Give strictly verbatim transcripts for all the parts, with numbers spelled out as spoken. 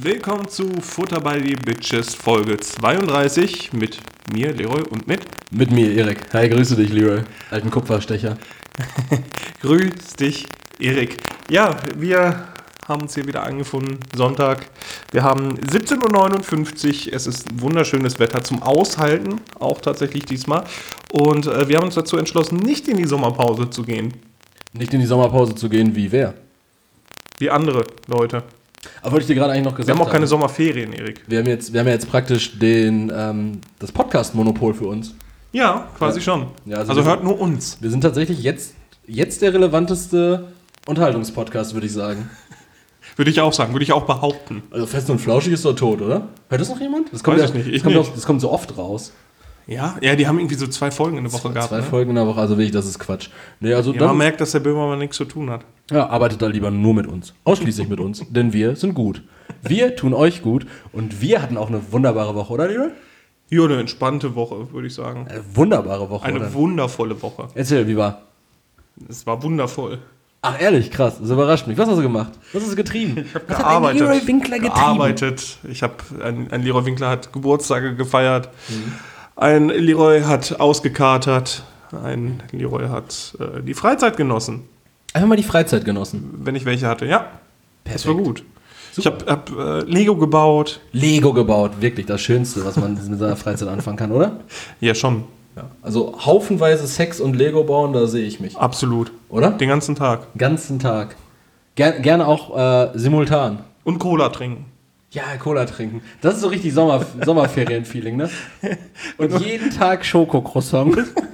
Willkommen zu Futter by the Bitches Folge zweiunddreißig mit mir, Leroy, und mit... Mit mir, Erik. Hi, grüße dich, Leroy. Alten Kupferstecher. Grüß dich, Erik. Ja, wir haben uns hier wieder eingefunden, Sonntag. Wir haben siebzehn Uhr neunundfünfzig, es ist wunderschönes Wetter zum Aushalten, auch tatsächlich diesmal. Und äh, wir haben uns dazu entschlossen, nicht in die Sommerpause zu gehen. Nicht in die Sommerpause zu gehen, wie wer? Wie andere Leute. Aber wollte ich dir gerade eigentlich noch gesagt Wir haben auch keine haben, Sommerferien, Erik. wir haben jetzt, wir haben ja jetzt praktisch den, ähm, das Podcast-Monopol für uns. Ja, quasi Ja. schon. Ja, also also wir hört sind- nur uns. Wir sind tatsächlich jetzt, jetzt der relevanteste Unterhaltungspodcast, würde ich sagen. Würde ich auch sagen, würde ich auch behaupten. Also Fest und Flauschig ist doch tot, oder? Hört das noch jemand? Das kommt, Weiß ja, ich nicht, ich das kommt, nicht. Auch, das kommt so oft raus. Ja, ja, die haben irgendwie so zwei Folgen in der Woche gehabt. Zwei Ne? Folgen in der Woche, also wirklich, das ist Quatsch. Nee, also Ja, man dann, merkt, dass der Böhmermann nichts zu tun hat. ja, arbeitet da lieber nur mit uns. Ausschließlich mit uns, denn wir sind gut. Wir tun euch gut und wir hatten auch eine wunderbare Woche, oder, Leroy? Ja, eine entspannte Woche, würde ich sagen. Eine wunderbare Woche, Eine oder? wundervolle Woche. Erzähl, wie war? Es war wundervoll. Ach, ehrlich, krass, das überrascht mich. Was hast du gemacht? Was hast du getrieben? Ich habe Was gearbeitet. hat ein Leroy Winkler getrieben? gearbeitet. Ich habe, ein, ein Leroy Winkler hat Geburtstage gefeiert. Mhm. Ein Leroy hat ausgekatert. Ein Leroy hat äh, die Freizeit genossen, Einfach mal die Freizeit genossen. wenn ich welche hatte. Ja, das war Perfekt. gut. Ich habe hab, äh, Lego gebaut. Lego gebaut, wirklich das Schönste, was man mit seiner Freizeit anfangen kann, oder? Ja, schon. Ja. Also haufenweise Sex und Lego bauen, da sehe ich mich. Absolut. Oder? Den ganzen Tag. Ganzen Tag. Ger gerne auch äh, simultan. Und Cola trinken. Ja, Cola trinken. Das ist so richtig Sommer Sommerferien-Feeling, ne? Und jeden Tag Schokocroissant.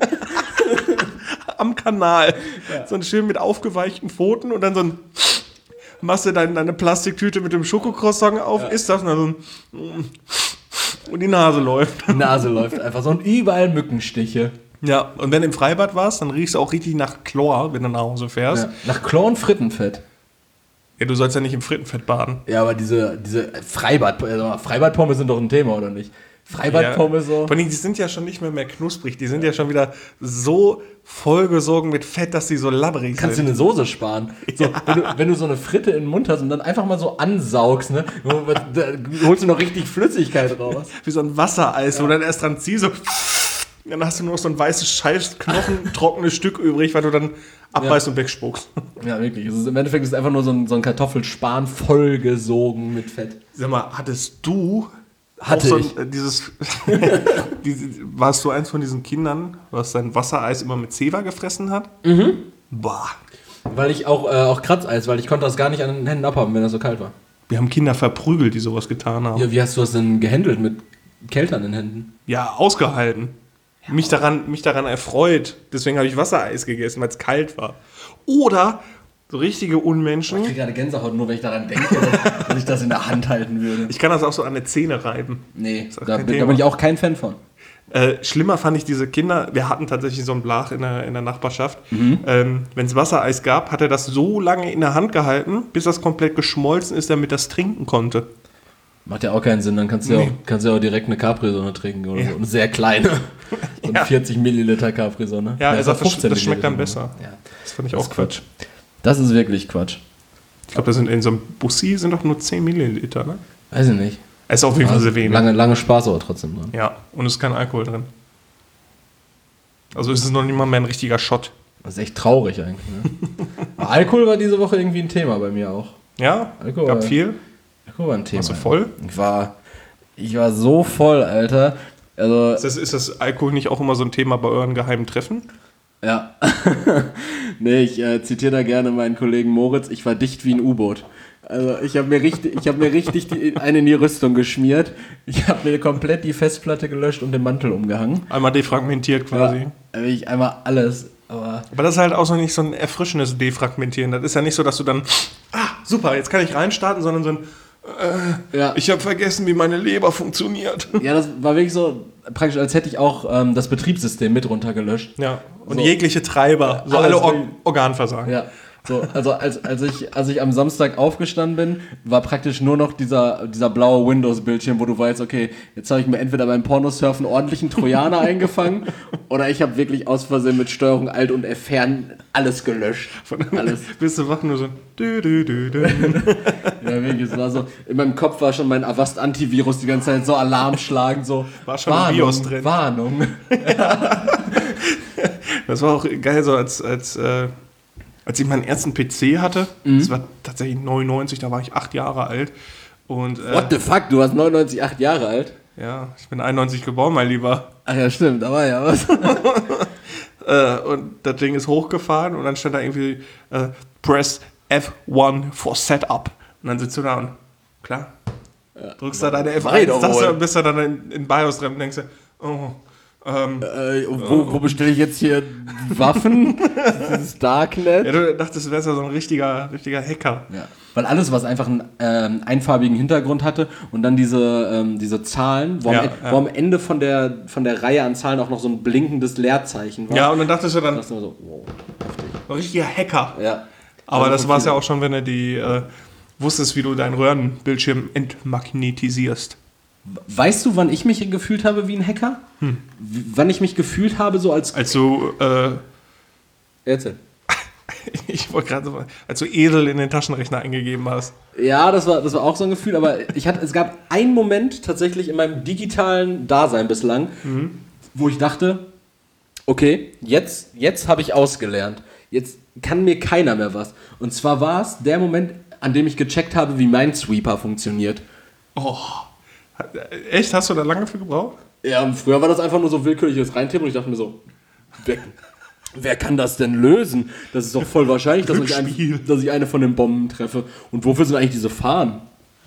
Am Kanal. Ja. So ein schön mit aufgeweichten Pfoten und dann so ein... Machst du deine, deine Plastiktüte mit dem Schokocroissant auf, ja. Isst das und dann so ein... Und die Nase läuft. Die Nase läuft einfach so und überall Mückenstiche. Ja, und wenn du im Freibad warst, dann riechst du auch richtig nach Chlor, wenn du nach Hause fährst. Ja. Nach Chlor und Frittenfett. Ja, du sollst ja nicht im Frittenfett baden. Ja, aber diese, diese Freibad, also Freibadpommes sind doch ein Thema, oder nicht? Freibadpommes ja. so. Vor allem, die sind ja schon nicht mehr, mehr knusprig. Die sind ja schon wieder so vollgesogen mit Fett, dass die so labbrig Kannst du sind. eine Soße sparen. So, Ja. wenn, du, wenn du so eine Fritte in den Mund hast und dann einfach mal so ansaugst, ne, da holst du noch richtig Flüssigkeit raus. Wie so ein Wassereis, ja. Wo du dann erst dran ziehst, so... Dann hast du nur noch so ein weißes Scheißknochen, trockenes Stück übrig, weil du dann abbeißt ja. und wegspuckst. Ja, wirklich. Also Im Endeffekt ist es einfach nur so ein, so ein Kartoffelspan vollgesogen mit Fett. Sag mal, hattest du... Hatte so ich. Ein, dieses, diese, warst du eins von diesen Kindern, was sein Wassereis immer mit Zewa gefressen hat? Mhm. Boah. Weil ich auch, äh, auch Kratzeis, weil ich konnte das gar nicht an den Händen abhaben, wenn das so kalt war. Wir haben Kinder verprügelt, die sowas getan haben. Ja, wie hast du das denn gehandelt mit Kälte an den Händen? Ja, ausgehalten. Ja, mich, daran, mich daran erfreut. Deswegen habe ich Wassereis gegessen, weil es kalt war. Oder so richtige Unmenschen. Ich kriege gerade Gänsehaut, nur wenn ich daran denke, dass, dass ich das in der Hand halten würde. Ich kann das auch so an die Zähne reiben. Nee, ist auch da kein bin, da Thema. bin ich auch kein Fan von. Äh, schlimmer fand ich diese Kinder, wir hatten tatsächlich so einen Blach in der, in der Nachbarschaft. Mhm. Ähm, wenn es Wassereis gab, hat er das so lange in der Hand gehalten, bis das komplett geschmolzen ist, damit das trinken konnte. Macht ja auch keinen Sinn, dann kannst du, nee. ja, auch, kannst du ja auch direkt eine Capri-Sonne trinken oder ja. so. Eine sehr kleine. So ja. eine vierzig Milliliter Capri-Sonne. Ja, ja das, das, das schmeckt dann besser. Ja. Das fand ich das auch Quatsch. Quatsch. Das ist wirklich Quatsch. Ich glaube, das sind in so einem Bussi sind doch nur zehn Milliliter, ne? Weiß ich nicht. Es ist auf jeden Fall sehr wenig. Lange, lange Spaß aber trotzdem drin. Ja, und es ist kein Alkohol drin. Also ist es noch nicht mal mehr ein richtiger Shot. Das ist echt traurig eigentlich. Ne? Alkohol war diese Woche irgendwie ein Thema bei mir auch. Ja? Alkohol Gab viel? Alkohol war ein Thema. Warst du voll? Ich war, ich war so voll, Alter. Also, ist, das, ist das Alkohol nicht auch immer so ein Thema bei euren geheimen Treffen? Ja. Nee, ich äh, zitiere da gerne meinen Kollegen Moritz. Ich war dicht wie ein U-Boot. Also ich habe mir richtig, ich hab mir richtig die, eine in die Rüstung geschmiert. Ich habe mir komplett die Festplatte gelöscht und den Mantel umgehangen. Einmal defragmentiert quasi. Ja, also ich einmal alles. Aber, aber das ist halt auch so nicht so ein erfrischendes Defragmentieren. Das ist ja nicht so, dass du dann, ah, super, jetzt kann ich reinstarten, sondern so ein, äh, ja. ich habe vergessen, wie meine Leber funktioniert. Ja, das war wirklich so praktisch, als hätte ich auch ähm, das Betriebssystem mit runtergelöscht. Ja, und so. Jegliche Treiber, ja, so alle Or- Organversagen. Ja. So, also als, als, ich, als ich am Samstag aufgestanden bin, war praktisch nur noch dieser, dieser blaue Windows-Bildschirm, wo du weißt, okay, jetzt habe ich mir entweder beim Pornosurfen ordentlichen Trojaner eingefangen oder ich habe wirklich aus Versehen mit Steuerung Alt und F fern alles gelöscht. Alles. Bist du wach nur so. Dü, dü, dü, dü. Ja, wirklich, es war so, in meinem Kopf war schon mein Avast-Antivirus die ganze Zeit so Alarm schlagen, so War schon ein BIOS drin. Warnung. Das war auch geil, so als, als, äh, als ich meinen ersten P C hatte. Mhm. Das war tatsächlich neunundneunzig, da war ich acht Jahre alt. Und, äh, What the fuck, du warst neunundneunzig, acht Jahre alt? Ja, ich bin einundneunzig geboren, mein Lieber. Ach ja, stimmt, da war ja was. äh, und das Ding ist hochgefahren und dann stand da irgendwie äh, Press F eins for Setup. Und dann sitzt du da und klar, ja, drückst da deine F eins, du, bist da dann in, in BIOS drin und denkst dir, oh, ähm, äh, wo, wo bestelle ich jetzt hier Waffen? Dieses Darknet? Ja, du dachtest, du wärst ja so ein richtiger, richtiger Hacker. Ja. Weil alles, was einfach einen ähm, einfarbigen Hintergrund hatte und dann diese, ähm, diese Zahlen, wo, ja, am, ja. wo am Ende von der, von der Reihe an Zahlen auch noch so ein blinkendes Leerzeichen war. Ja, und dann dachtest du dann, dachtest du so, wow, heftig. Ein richtiger Hacker. Ja. Aber das war es ja auch schon, wenn du die äh, wusstest, wie du deinen Röhrenbildschirm entmagnetisierst. Weißt du, wann ich mich gefühlt habe wie ein Hacker? Hm. W- wann ich mich gefühlt habe so als... Als du... Äh, Erzähl. Ich wollte gerade so... Als du edel in den Taschenrechner eingegeben hast. Ja, das war, das war auch so ein Gefühl, aber ich hatte, es gab einen Moment tatsächlich in meinem digitalen Dasein bislang, mhm. wo ich dachte, okay, jetzt, jetzt habe ich ausgelernt. Jetzt kann mir keiner mehr was. Und zwar war es der Moment, an dem ich gecheckt habe, wie Minesweeper funktioniert. Oh, echt? Hast du da lange für gebraucht? Ja, und früher war das einfach nur so willkürliches Reintippen und ich dachte mir so, wer, wer kann das denn lösen? Das ist doch voll wahrscheinlich, dass ich, ein, dass ich eine von den Bomben treffe. Und wofür sind eigentlich diese Fahnen?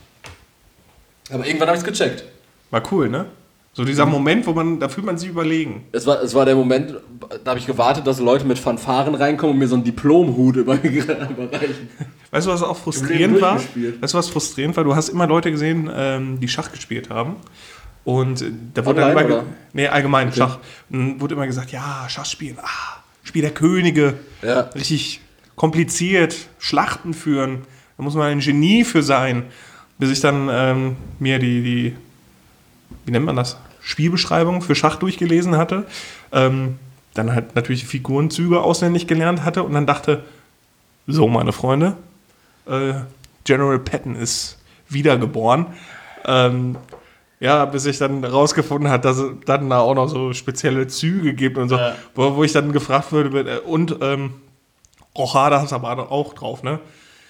Aber irgendwann habe ich es gecheckt. War cool, ne? So dieser mhm. Moment, wo man, da fühlt man sich überlegen. Es war, es war der Moment, da habe ich gewartet, dass Leute mit Fanfaren reinkommen und mir so einen Diplomhut überreichen. Weißt du, was auch frustrierend war? Weißt du, was frustrierend war? Du hast immer Leute gesehen, ähm, die Schach gespielt haben. Und da wurde Online, dann immer... oder? Nee, allgemein okay. Schach. Und dann wurde immer gesagt, ja, Schach spielen, ah, Spiel der Könige. Ja. Richtig kompliziert, Schlachten führen. Da muss man ein Genie für sein. Bis ich dann ähm, mir die, die, wie nennt man das? Spielbeschreibung für Schach durchgelesen hatte. Ähm, dann halt natürlich Figurenzüge auswendig gelernt hatte und dann dachte, so meine Freunde, äh, General Patton ist wiedergeboren. Ähm, ja, bis ich dann rausgefunden habe, dass es dann da auch noch so spezielle Züge gibt und so, ja. wo, wo ich dann gefragt würde, und ähm, Rochade hast du aber auch drauf, ne?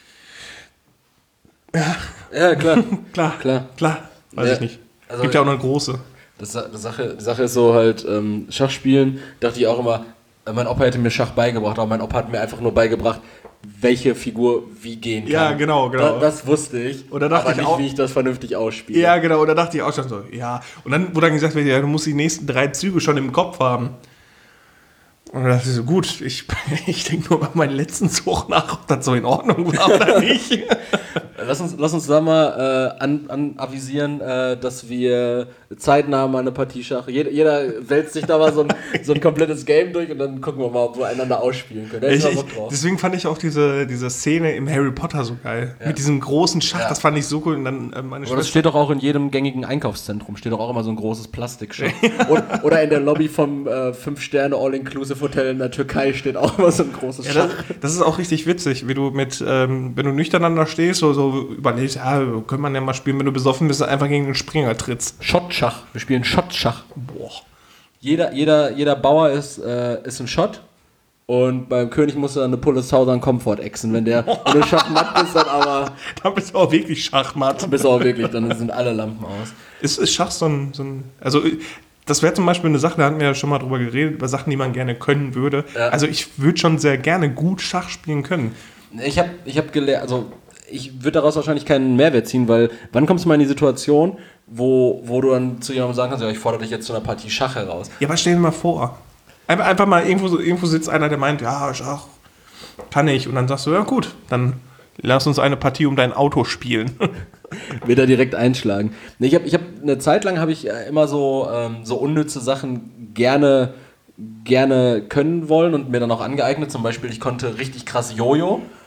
Ja, ja klar. klar, klar, klar, weiß ja, ich nicht. Also, gibt ja auch noch eine große. Das, die, Sache, die Sache ist so halt, ähm, Schachspielen, dachte ich auch immer, mein Opa hätte mir Schach beigebracht, aber mein Opa hat mir einfach nur beigebracht, welche Figur wie gehen kann. Ja, genau, genau. Da, das wusste ich, und da dachte aber ich nicht, auch, wie ich das vernünftig ausspiele. Ja, genau, und da dachte ich auch schon so, ja. Und dann wurde dann gesagt, ja, du musst die nächsten drei Züge schon im Kopf haben. Und dann dachte ich so, gut, ich, ich denke nur bei meinem letzten Zug nach, ob das so in Ordnung war oder nicht. Lass uns, lass uns da mal äh, an, an avisieren, äh, dass wir zeitnah mal eine Partie Schach. Jeder, jeder wälzt sich da mal so ein, so ein komplettes Game durch und dann gucken wir mal, ob wir einander ausspielen können. Da ich, ich, deswegen fand ich auch diese, diese Szene im Harry Potter so geil. Ja. Mit diesem großen Schach, ja. Das fand ich so cool. Und dann, äh, meine Aber das steht doch auch in jedem gängigen Einkaufszentrum, steht doch auch immer so ein großes Plastikschach. oder, oder in der Lobby vom äh, fünf Sterne All-Inclusive Hotel in der Türkei steht auch immer so ein großes ja, Schach. Das, das ist auch richtig witzig, wie du mit, ähm, wenn du nüchtern da stehst, so, so überlegst, ja, können man ja mal spielen, wenn du besoffen bist, einfach gegen den Springer trittst. Shot-Schach. Wir spielen Shot-Schach. Boah. Jeder, jeder, jeder Bauer ist, äh, ist ein Shot. Und beim König musst du dann eine Pulle Southern Comfort exen. Wenn, der, wenn du Schachmatt bist, dann aber... Dann bist du auch wirklich Schachmatt. Dann bist du auch wirklich, dann sind alle Lampen aus. Ist, ist Schach so ein, so ein... Also, das wäre zum Beispiel eine Sache, da hatten wir ja schon mal drüber geredet, über Sachen, die man gerne können würde. Ja. Also, ich würde schon sehr gerne gut Schach spielen können. Ich habe ich hab gelernt, also... Ich würde daraus wahrscheinlich keinen Mehrwert ziehen, weil wann kommst du mal in die Situation, wo, wo du dann zu jemandem sagen kannst, ja, ich fordere dich jetzt zu einer Partie Schach heraus. Ja, aber stell dir mal vor, einfach, einfach mal irgendwo, irgendwo sitzt einer, der meint, ja, Schach kann ich. Und dann sagst du, ja gut, dann lass uns eine Partie um dein Auto spielen. Wird er direkt einschlagen. Nee, ich habe ich hab, eine Zeit lang habe ich immer so, ähm, so unnütze Sachen gerne, gerne können wollen und mir dann auch angeeignet. Zum Beispiel, ich konnte richtig krass Jojo.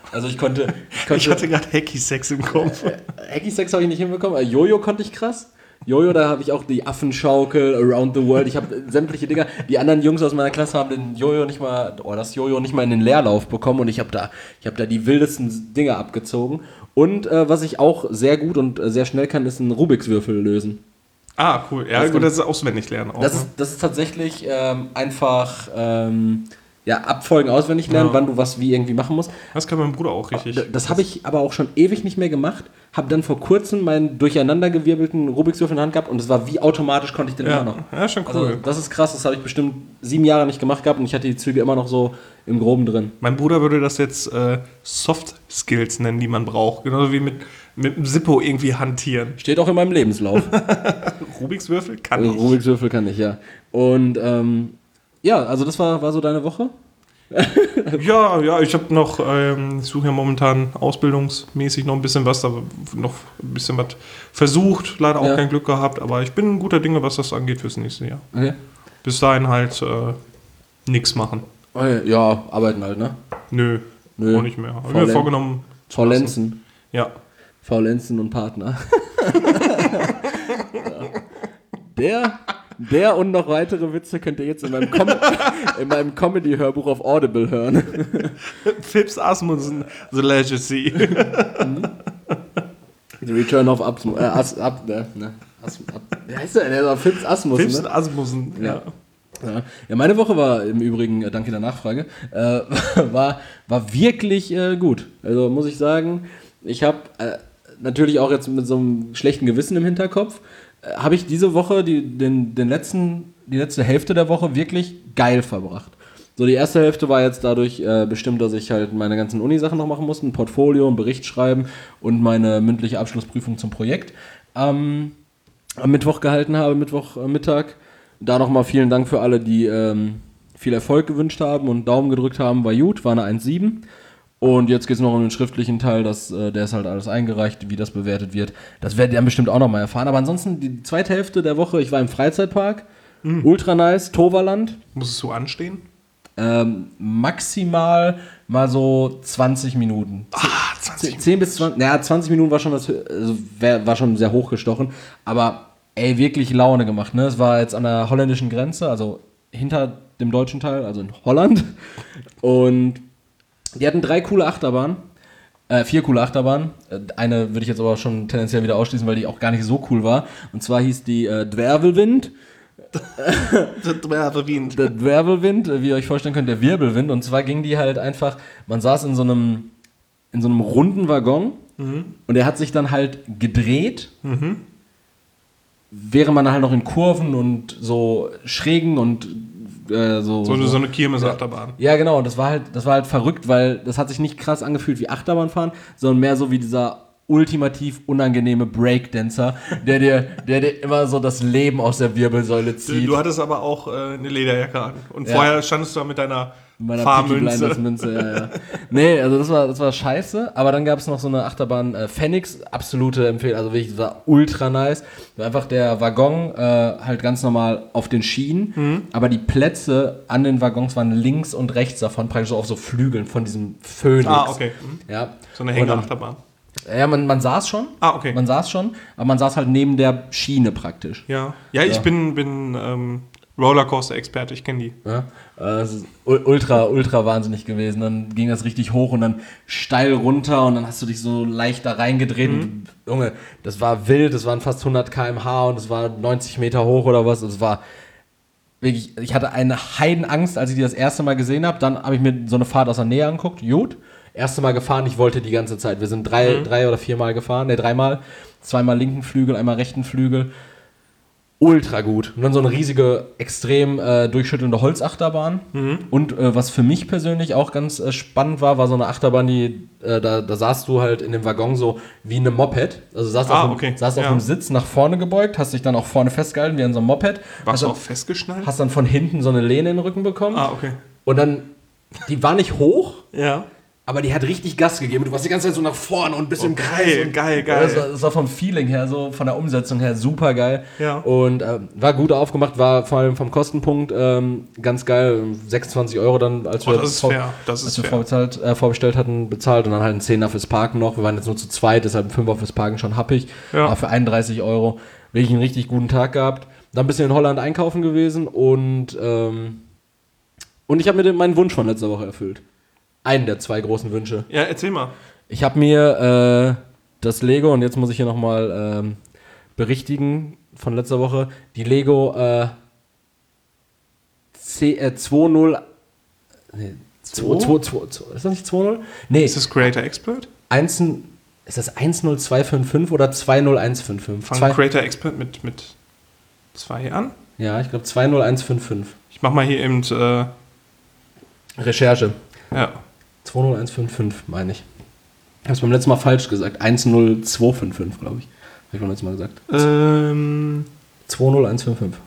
Also ich konnte... Ich, konnte, Ich hatte gerade Hacky-Sex im Kopf. Hacky-Sex habe ich nicht hinbekommen, aber Jojo konnte ich krass. Jojo, da habe ich auch die Affenschaukel, Around the World, ich habe sämtliche Dinger. Die anderen Jungs aus meiner Klasse haben den Jojo nicht mal, oh, das Jojo nicht mal in den Leerlauf bekommen und ich habe da, ich habe da die wildesten Dinger abgezogen. Und äh, was ich auch sehr gut und äh, sehr schnell kann, ist einen Rubiks-Würfel lösen. Ah, cool. Ja, das gut, das ist auswendig lernen auch. Das ne? ist, das ist tatsächlich ähm, einfach ähm, ja, abfolgen, auswendig lernen, Ja. wann du was wie irgendwie machen musst. Das kann mein Bruder auch richtig. Das, das habe ich aber auch schon ewig nicht mehr gemacht. Habe dann vor kurzem meinen durcheinandergewirbelten Rubiks-Würfel in der Hand gehabt und es war wie automatisch, konnte ich den Ja, immer noch. ja, schon cool. Also, das ist krass, das habe ich bestimmt sieben Jahre nicht gemacht gehabt und ich hatte die Züge immer noch so im Groben drin. Mein Bruder würde das jetzt äh, Soft Skills nennen, die man braucht. Genauso wie mit, mit dem Zippo irgendwie hantieren. Steht auch in meinem Lebenslauf. Rubiks Würfel kann Also, ich. Rubiks Würfel kann ich, ja. Und ähm, ja, also das war, war so deine Woche? Ja, ja, ich habe noch, ähm, ich suche ja momentan ausbildungsmäßig noch ein bisschen was, aber noch ein bisschen was versucht, leider auch Ja. kein Glück gehabt, aber ich bin guter Dinge, was das angeht fürs nächste Jahr. Okay. Bis dahin halt äh, nichts machen. Okay. Ja, arbeiten halt, ne? Nö, Nö. auch nicht mehr. Habe mir Faulen- vorgenommen. zu Faulenzen. lassen. Ja. Faulenzen und Partner. Ja. Der, der und noch weitere Witze könnt ihr jetzt in meinem, Com in meinem Comedy-Hörbuch auf Audible hören. Phipps Asmussen, The Legacy. The Return of Asmus. Äh, As, ab, ne, ne, As, ab, wie heißt der denn? Der war Phipps Asmussen, Phipps ne? Asmussen, ja. Ja. Ja. Ja, meine Woche war im Übrigen, äh, danke der Nachfrage, äh, war, war wirklich äh, gut. Also muss ich sagen, ich habe äh, natürlich auch jetzt mit so einem schlechten Gewissen im Hinterkopf, äh, habe ich diese Woche, die, den, den letzten, die letzte Hälfte der Woche wirklich geil verbracht. So, die erste Hälfte war jetzt dadurch äh, bestimmt, dass ich halt meine ganzen Uni-Sachen noch machen musste, ein Portfolio, einen Bericht schreiben und meine mündliche Abschlussprüfung zum Projekt ähm, am Mittwoch gehalten habe, Mittwochmittag. Da nochmal vielen Dank für alle, die ähm, viel Erfolg gewünscht haben und Daumen gedrückt haben. War gut, war eine eins Komma sieben. Und jetzt geht es noch um den schriftlichen Teil, das, äh, der ist halt alles eingereicht, wie das bewertet wird. Das werdet ihr dann bestimmt auch nochmal erfahren. Aber ansonsten, die zweite Hälfte der Woche, ich war im Freizeitpark. Mhm. Ultra nice, Toverland. Musstest du anstehen? Ähm, maximal mal so zwanzig Minuten. Ah, zwanzig Minuten. zehn bis zwanzig, naja, zwanzig Minuten war schon, das, also wär, war schon sehr hochgestochen. Aber ey, wirklich Laune gemacht, ne? Es war jetzt an der holländischen Grenze, also hinter dem deutschen Teil, also in Holland. Und die hatten drei coole Achterbahnen, äh, vier coole Achterbahnen. Eine würde ich jetzt aber schon tendenziell wieder ausschließen, weil die auch gar nicht so cool war. Und zwar hieß die äh, Dwervelwind. Der Dwervelwind. Der Dwervelwind, wie ihr euch vorstellen könnt, der Wirbelwind. Und zwar ging die halt einfach, man saß in so einem, in so einem runden Waggon mhm. und der hat sich dann halt gedreht. Mhm. Wäre man halt noch in Kurven und so schrägen und äh, so, so, so. so eine Kirmes-Achterbahn. Ja, genau. Und das war halt, das war halt verrückt, weil das hat sich nicht krass angefühlt wie Achterbahnfahren, sondern mehr so wie dieser ultimativ unangenehme Breakdancer, der dir, der dir immer so das Leben aus der Wirbelsäule zieht. Du, du hattest aber auch äh, eine Lederjacke an. Und Ja. vorher standest du da mit deiner meiner Fahrmünze. Münze, ja, ja. Nee, also das war, das war scheiße, aber dann gab es noch so eine Achterbahn äh, Phoenix, absolute Empfehlung, also wirklich, das war ultra nice. War einfach der Waggon äh, halt ganz normal auf den Schienen, mhm. aber die Plätze an den Waggons waren links und rechts davon, praktisch so auf so Flügeln von diesem Phoenix. Ah, okay. Mhm. Ja. So eine Hängeachterbahn. Ja, man, man saß schon. Ah, okay. Man saß schon, aber man saß halt neben der Schiene praktisch. Ja, ja, ich Ja. bin, bin ähm, Rollercoaster-Experte, ich kenne die. Ja, äh, es ist ultra, ultra wahnsinnig gewesen. Dann ging das richtig hoch und dann steil runter und dann hast du dich so leicht da reingedreht. Mhm. Und, Junge, das war wild, das waren fast hundert Kilometer pro Stunde und es war neunzig Meter hoch oder was. Es war wirklich, ich hatte eine Heidenangst, als ich die das erste Mal gesehen habe. Dann habe ich mir so eine Fahrt aus der Nähe angeguckt. Gut, erste Mal gefahren, ich wollte die ganze Zeit. Wir sind drei, mhm. drei oder vier Mal gefahren, ne, dreimal. Zweimal linken Flügel, einmal rechten Flügel. Ultra gut. Und dann so eine riesige, extrem äh, durchschüttelnde Holzachterbahn. Mhm. Und äh, was für mich persönlich auch ganz äh, spannend war, war so eine Achterbahn, die äh, da, da saßt du halt in dem Waggon so wie eine Moped. Also saßt ah, auf, einem, okay. saßt ja. auf einem Sitz nach vorne gebeugt, hast dich dann auch vorne festgehalten wie an so einem Moped. Warst du dann, auch festgeschnallt? Hast dann von hinten so eine Lehne in den Rücken bekommen. Ah, okay. Und dann, die war nicht hoch, ja. Aber die hat richtig Gas gegeben. Du warst die ganze Zeit so nach vorne und ein bisschen Oh, im Kreis. geil, und geil, geil. Das war, das war vom Feeling her, so von der Umsetzung her super geil. Ja. Und äh, war gut aufgemacht, war vor allem vom Kostenpunkt ähm, ganz geil. sechsundzwanzig Euro dann, als Oh, wir, das ist vor, fair. Das ist als wir fair. vorbezahlt, äh, vorbestellt hatten, bezahlt. Und dann halt ein Zehner fürs Parken noch. Wir waren jetzt nur zu zweit, deshalb ein Fünfer fürs Parken schon happig. Ja. Aber für einunddreißig Euro wirklich einen richtig guten Tag gehabt. Dann ein bisschen in Holland einkaufen gewesen und ähm, und ich habe mir den, meinen Wunsch von letzter Woche erfüllt. Einen der zwei großen Wünsche. Ja, erzähl mal. Ich habe mir äh, das Lego, und jetzt muss ich hier nochmal ähm, berichtigen von letzter Woche, die Lego äh, C, äh, zwei null nee, zwei, zwei, zwei, zwei, ist das nicht zwei null? Nee, Ist das Creator Expert? eins, ist das eins null zwei fünf fünf oder zwei null eins fünf fünf? Fangen Zwei, Creator Expert mit, mit zwei an? ja, ich glaube zwei null eins fünf fünf. Ich mach mal hier eben, äh, Recherche. ja. zwei null eins fünf fünf, meine ich. Ich habe es beim letzten Mal falsch gesagt. eins null zwei fünf fünf, glaube ich. Habe ich beim letzten Mal gesagt. Ähm, zwei null eins fünf fünf.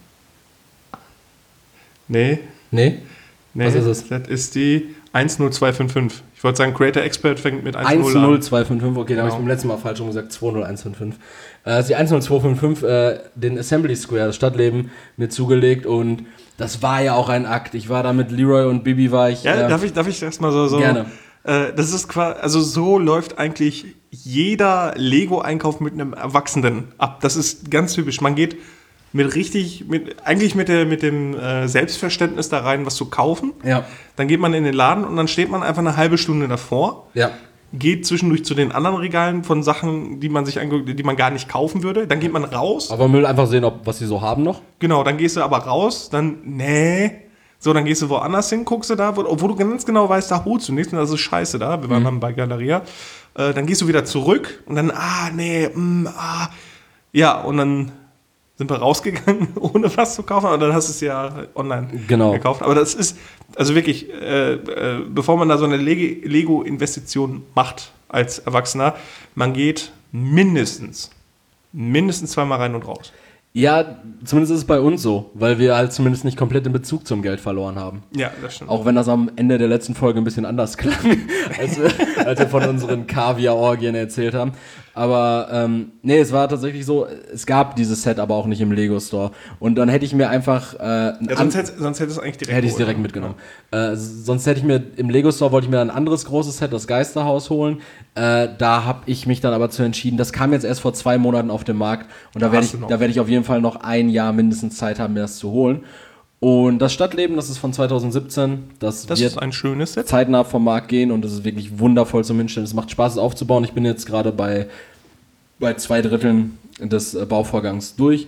nee. Nee? Nee, Was ist es? das ist die eins null zwei fünf fünf. Ich wollte sagen, Creator Expert fängt mit eins null eins an. null zwei fünf fünf, okay, da habe ich Genau. beim letzten Mal falsch schon gesagt. zwei null eins fünf fünf. Äh, das ist die eins null zwei fünf fünf, äh, den Assembly Square, das Stadtleben, mir zugelegt und das war ja auch ein Akt. Ich war da mit Leroy und Bibi, war ich. Ja, äh, darf ich, darf ich das mal so... so Gerne. Äh, das ist quasi, also so läuft eigentlich jeder Lego-Einkauf mit einem Erwachsenen ab. Das ist ganz typisch. Man geht mit richtig, mit, eigentlich mit, der, mit dem äh, Selbstverständnis da rein, was zu kaufen. Ja. Dann geht man in den Laden und dann steht man einfach eine halbe Stunde davor, Ja. geht zwischendurch zu den anderen Regalen von Sachen, die man sich anguckt, die man gar nicht kaufen würde. Dann geht man raus. Aber man will einfach sehen, ob, was sie so haben noch. Genau, dann gehst du aber raus, dann, nee. So, dann gehst du woanders hin, guckst du da, wo, obwohl du ganz genau weißt, da holst du nichts und das ist scheiße da. Wir waren Mhm. dann bei Galeria. Äh, dann gehst du wieder zurück und dann, ah, nee, mm, ah. Ja, und dann sind wir rausgegangen, ohne was zu kaufen, und dann hast du es ja online Genau. gekauft. Aber das ist, also wirklich, äh, äh, bevor man da so eine Lege- Lego-Investition macht als Erwachsener, man geht mindestens, mindestens zweimal rein und raus. Ja, zumindest ist es bei uns so, weil wir halt zumindest nicht komplett den Bezug zum Geld verloren haben. Ja, das stimmt. Auch wenn das am Ende der letzten Folge ein bisschen anders klang, als wir, als wir von unseren Kaviar-Orgien erzählt haben. Aber ähm, nee, es war tatsächlich so, es gab dieses Set aber auch nicht im Lego-Store. Und dann hätte ich mir einfach... Äh, ein Ja, sonst hättest sonst hättest du es eigentlich direkt Hätte ich es geholt, direkt ne? mitgenommen. Äh, sonst hätte ich mir im Lego-Store wollte ich mir ein anderes großes Set, das Geisterhaus, holen. Äh, da habe ich mich dann aber zu entschieden, das kam jetzt erst vor zwei Monaten auf den Markt und da Da werde hast ich, du noch. da werde ich auf jeden Fall noch ein Jahr mindestens Zeit haben, mir das zu holen. Und das Stadtleben, das ist von zwanzig siebzehn, das, Das wird ist ein schönes Set. zeitnah vom Markt gehen und das ist wirklich wundervoll zum Hinstellen. Es macht Spaß, es aufzubauen. Ich bin jetzt gerade bei, bei zwei Dritteln des äh, Bauvorgangs durch.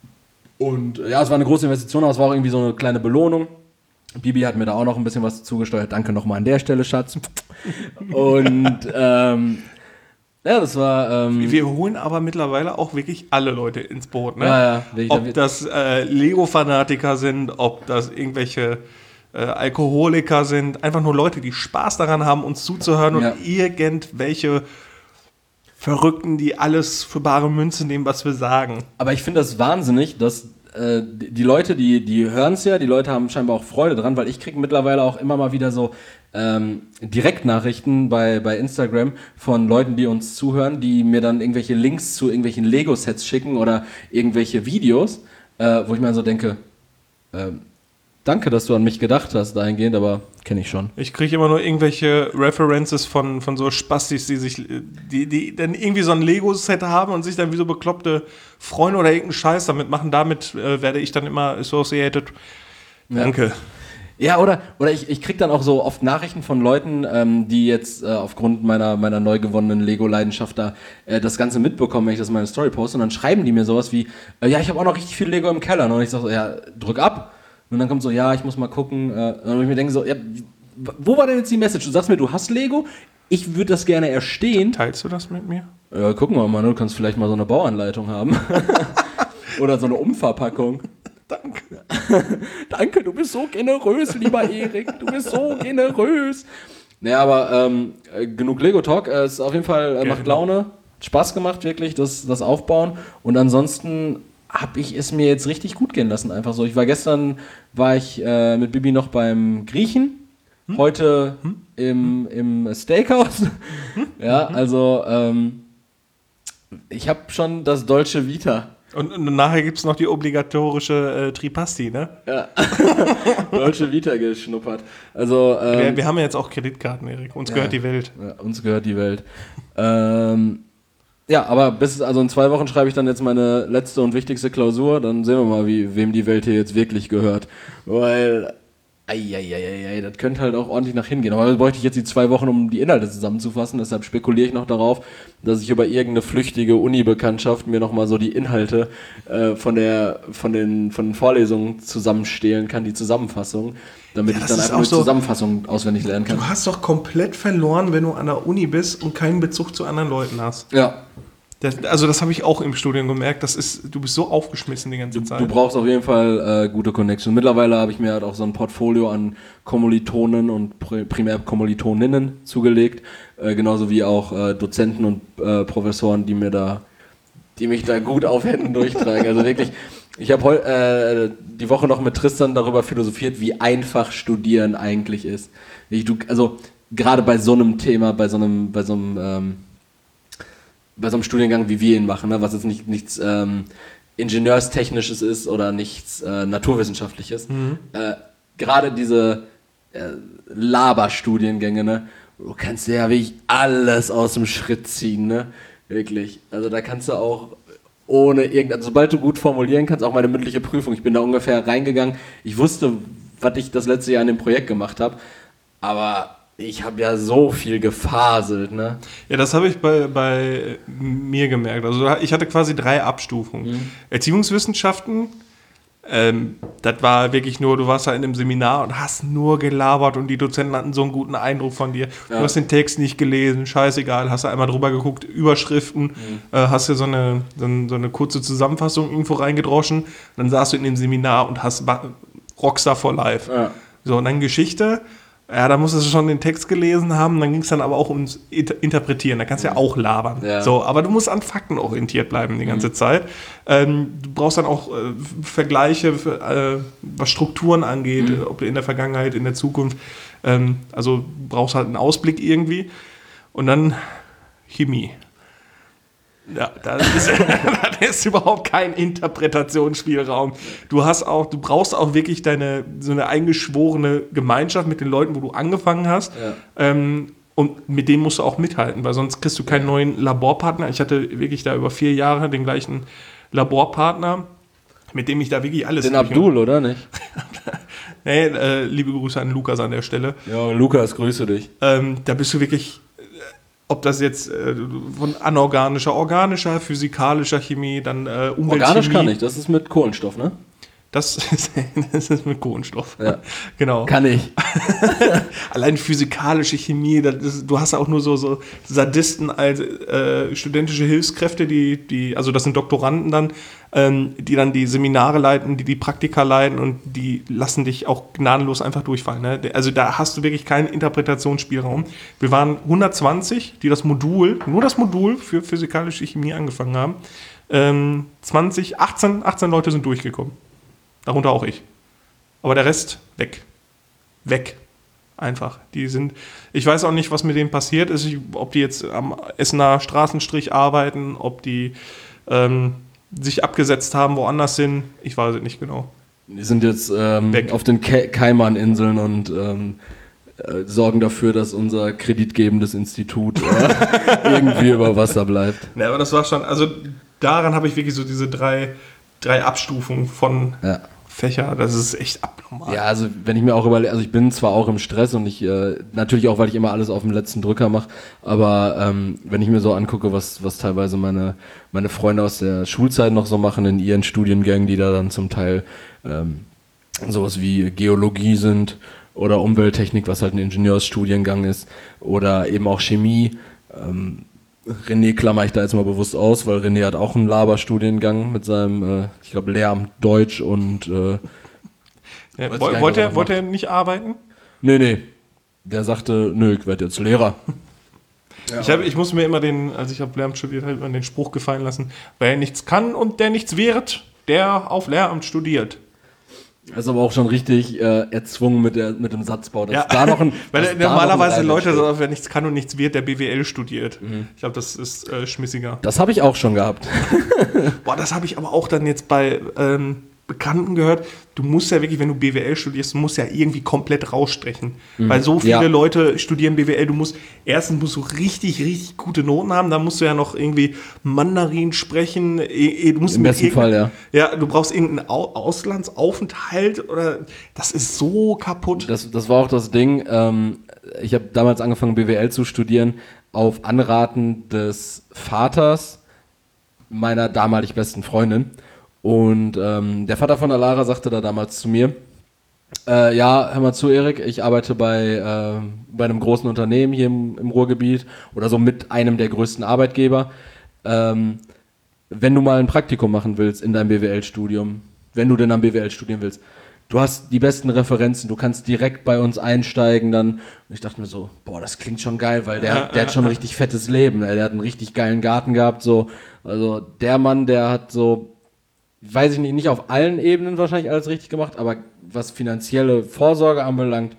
Und äh, ja, es war eine große Investition, aber es war auch irgendwie so eine kleine Belohnung. Bibi hat mir da auch noch ein bisschen was zugesteuert. Danke nochmal an der Stelle, Schatz. Und ähm, ja, das war... Ähm, Wir holen aber mittlerweile auch wirklich alle Leute ins Boot. Ne? Ja, ja, wirklich. Ob das äh, Lego-Fanatiker sind, ob das irgendwelche äh, Alkoholiker sind, einfach nur Leute, die Spaß daran haben, uns zuzuhören Ja. und irgendwelche Verrückten, die alles für bare Münze nehmen, was wir sagen. Aber ich finde das wahnsinnig, dass äh, die die Leute, die, die hören es ja, die Leute haben scheinbar auch Freude dran, weil ich kriege mittlerweile auch immer mal wieder so ähm, Direktnachrichten bei, bei Instagram von Leuten, die uns zuhören, die mir dann irgendwelche Links zu irgendwelchen Lego-Sets schicken oder irgendwelche Videos, äh, wo ich mir so denke, ähm, danke, dass du an mich gedacht hast dahingehend, aber kenne ich schon. Ich kriege immer nur irgendwelche References von, von so Spastis, die sich, die, die dann irgendwie so ein Lego-Set haben und sich dann wie so bekloppte freuen oder irgendeinen Scheiß damit machen. Damit äh, werde ich dann immer associated. Danke. Ja, oder, oder ich, ich krieg dann auch so oft Nachrichten von Leuten, ähm, die jetzt äh, aufgrund meiner, meiner neu gewonnenen Lego-Leidenschaft da äh, das Ganze mitbekommen, wenn ich das in meine Story poste. Und dann schreiben die mir sowas wie, äh, ja, ich habe auch noch richtig viel Lego im Keller. Und ich sage so, ja, drück ab. Und dann kommt so, ja, ich muss mal gucken. Äh, und ich mir denke so, ja, wo war denn jetzt die Message? Du sagst mir, du hast Lego, ich würde das gerne erstehen. Teilst du das mit mir? Ja, gucken wir mal, du kannst vielleicht mal so eine Bauanleitung haben. Oder so eine Umverpackung. Danke. Danke, du bist so generös, lieber Erik. Du bist so generös. Naja, aber ähm, äh, genug Lego-Talk. Es äh, ist auf jeden Fall, äh, macht Laune. Hat Spaß gemacht, wirklich, das, das Aufbauen. Und ansonsten habe ich es mir jetzt richtig gut gehen lassen. Einfach so. Ich war gestern, war ich äh, mit Bibi noch beim Griechen. hm? heute hm? im, im Steakhouse. Hm? Ja, also ähm, ich habe schon das Dolce Vita. Und, und nachher gibt es noch die obligatorische äh, Tripasti, ne? Ja. Dolce Vita geschnuppert. Also, ähm, wir, wir haben ja jetzt auch Kreditkarten, Erik. Uns ja, gehört die Welt. Ja, uns gehört die Welt. ähm, ja, aber bis, also in zwei Wochen schreibe ich dann jetzt meine letzte und wichtigste Klausur. Dann sehen wir mal, wie, wem die Welt hier jetzt wirklich gehört. Weil, eieieiei, das könnte halt auch ordentlich nach hingehen. Aber da bräuchte ich jetzt die zwei Wochen, um die Inhalte zusammenzufassen. Deshalb spekuliere ich noch darauf, dass ich über irgendeine flüchtige Uni-Bekanntschaft mir nochmal so die Inhalte äh, von, der, von, den, von den Vorlesungen zusammenstehlen kann, die Zusammenfassung, damit ja, ich dann einfach nur die so, Zusammenfassung auswendig lernen kann. Du hast doch komplett verloren, wenn du an der Uni bist und keinen Bezug zu anderen Leuten hast. Ja. Das, also das habe ich auch im Studium gemerkt, das ist, du bist so aufgeschmissen die ganze Zeit. Du, du brauchst auf jeden Fall äh, gute Connections. Mittlerweile habe ich mir halt auch so ein Portfolio an Kommilitonen und primär Kommilitoninnen zugelegt, äh, genauso wie auch äh, Dozenten und äh, Professoren, die mir da, die mich da gut auf Händen durchtragen. Also wirklich, ich habe heu, äh, die Woche noch mit Tristan darüber philosophiert, wie einfach Studieren eigentlich ist. Ich, du, also gerade bei so einem Thema, bei so einem, bei so einem ähm, bei so einem Studiengang, wie wir ihn machen, ne, was jetzt nicht, nichts ähm, Ingenieurstechnisches ist oder nichts äh, Naturwissenschaftliches. Mhm. Äh, gerade diese äh, Laberstudiengänge, ne, du kannst ja wirklich alles aus dem Schritt ziehen, ne? Wirklich. Also da kannst du auch ohne irgendein, sobald du gut formulieren kannst, auch meine mündliche Prüfung, ich bin da ungefähr reingegangen, ich wusste, was ich das letzte Jahr in dem Projekt gemacht habe, aber ich habe ja so viel gefaselt, ne? Ja, das habe ich bei, bei mir gemerkt. Also ich hatte quasi drei Abstufungen. Mhm. Erziehungswissenschaften, ähm, das war wirklich nur, du warst da in einem Seminar und hast nur gelabert und die Dozenten hatten so einen guten Eindruck von dir. Ja. Du hast den Text nicht gelesen, scheißegal, hast du einmal drüber geguckt, Überschriften, mhm. äh, hast dir so eine, so, eine, so eine kurze Zusammenfassung irgendwo reingedroschen, dann saßt du in dem Seminar und hast Rockstar for Life. Ja. So, und dann Geschichte. Ja, da musstest du schon den Text gelesen haben, dann ging es dann aber auch ums Interpretieren, da kannst du ja auch labern. Ja. So, aber du musst an Fakten orientiert bleiben die ganze mhm. Zeit. Ähm, du brauchst dann auch äh, Vergleiche, für, äh, was Strukturen angeht, mhm. ob in der Vergangenheit, in der Zukunft. Ähm, also du brauchst halt einen Ausblick irgendwie. Und dann Chemie. Ja, da ist, da ist überhaupt kein Interpretationsspielraum. Du hast auch, du brauchst auch wirklich deine so eine eingeschworene Gemeinschaft mit den Leuten, wo du angefangen hast. Ja. Ähm, und mit denen musst du auch mithalten, weil sonst kriegst du keinen neuen Laborpartner. Ich hatte wirklich da über vier Jahre den gleichen Laborpartner, mit dem ich da wirklich alles... Den Abdul, oder nicht? Nee, äh, liebe Grüße an Lukas an der Stelle. Ja, Lukas, grüße dich. Ähm, da bist du wirklich... Ob das jetzt äh, von anorganischer, organischer, physikalischer Chemie, dann äh, Umweltchemie... Organisch kann ich, das ist mit Kohlenstoff, ne? Das ist, das ist mit Kohlenstoff. Ja. Genau. Kann ich. Allein physikalische Chemie, das ist, du hast auch nur so, so Sadisten als äh, studentische Hilfskräfte, die, die, also das sind Doktoranden dann, ähm, die dann die Seminare leiten, die die Praktika leiten und die lassen dich auch gnadenlos einfach durchfallen. Ne? Also da hast du wirklich keinen Interpretationsspielraum. Wir waren hundertzwanzig, die das Modul, nur das Modul für physikalische Chemie angefangen haben. Ähm, zwanzig, achtzehn, achtzehn Leute sind durchgekommen. Darunter auch ich. Aber der Rest weg. Weg. Einfach. Die sind, ich weiß auch nicht, was mit denen passiert ist, ob die jetzt am Essener Straßenstrich arbeiten, ob die ähm, sich abgesetzt haben, woanders sind. Ich weiß es nicht genau. Die sind jetzt ähm, auf den Ke- Kaiman-Inseln und ähm, äh, sorgen dafür, dass unser kreditgebendes Institut äh, irgendwie über Wasser bleibt. Ja, aber das war schon, also daran habe ich wirklich so diese drei, drei Abstufungen von ja. Fächer, das ist echt abnormal. Ja, also wenn ich mir auch überlege, also ich bin zwar auch im Stress und ich, äh, natürlich auch, weil ich immer alles auf dem letzten Drücker mache, aber ähm, wenn ich mir so angucke, was, was teilweise meine, meine Freunde aus der Schulzeit noch so machen in ihren Studiengängen, die da dann zum Teil ähm, sowas wie Geologie sind oder Umwelttechnik, was halt ein Ingenieursstudiengang ist, oder eben auch Chemie, ähm, René klammer ich da jetzt mal bewusst aus, weil René hat auch einen Laberstudiengang mit seinem, äh, ich glaube, Lehramt Deutsch und äh, ja, wollte wollt er, wollt er nicht arbeiten? Nee, nee. Der sagte, nö, ich werde jetzt Lehrer. Ja, ich, hab, ich muss mir immer den, als ich auf Lehramt studiert habe, immer den Spruch gefallen lassen, wer nichts kann und der nichts wird, der auf Lehramt studiert. Das ist aber auch schon richtig äh, erzwungen mit, der, mit dem Satzbau. Dass Ja, da noch ein, weil dass da normalerweise noch ein Leute, Reiter steht. so, wer nichts kann und nichts wird, der B W L studiert. Mhm. Ich glaube, das ist äh, schmissiger. Das habe ich auch schon gehabt. Boah, das habe ich aber auch dann jetzt bei ähm, Bekannten gehört. Du musst ja wirklich, wenn du B W L studierst, du musst ja irgendwie komplett rausstechen. Mhm. Weil so viele Ja. Leute studieren B W L, du musst, erstens musst du richtig, richtig gute Noten haben, dann musst du ja noch irgendwie Mandarin sprechen. Du musst Im besten Fall, ja. Ja, du brauchst irgendeinen Au- Auslandsaufenthalt oder das ist so kaputt. Das, das war auch das Ding. Ähm, ich habe damals angefangen, B W L zu studieren, auf Anraten des Vaters meiner damalig besten Freundin. Und ähm, der Vater von Alara sagte da damals zu mir, äh, ja, hör mal zu, Erik, ich arbeite bei, äh, bei einem großen Unternehmen hier im, im Ruhrgebiet oder so mit einem der größten Arbeitgeber. Ähm, wenn du mal ein Praktikum machen willst in deinem B W L-Studium, wenn du denn am B W L studieren willst, du hast die besten Referenzen, du kannst direkt bei uns einsteigen dann. Und ich dachte mir so, boah, das klingt schon geil, weil der, der hat schon ein richtig fettes Leben, der hat einen richtig geilen Garten gehabt, so. Also der Mann, der hat so, weiß ich nicht, nicht auf allen Ebenen wahrscheinlich alles richtig gemacht, aber was finanzielle Vorsorge anbelangt,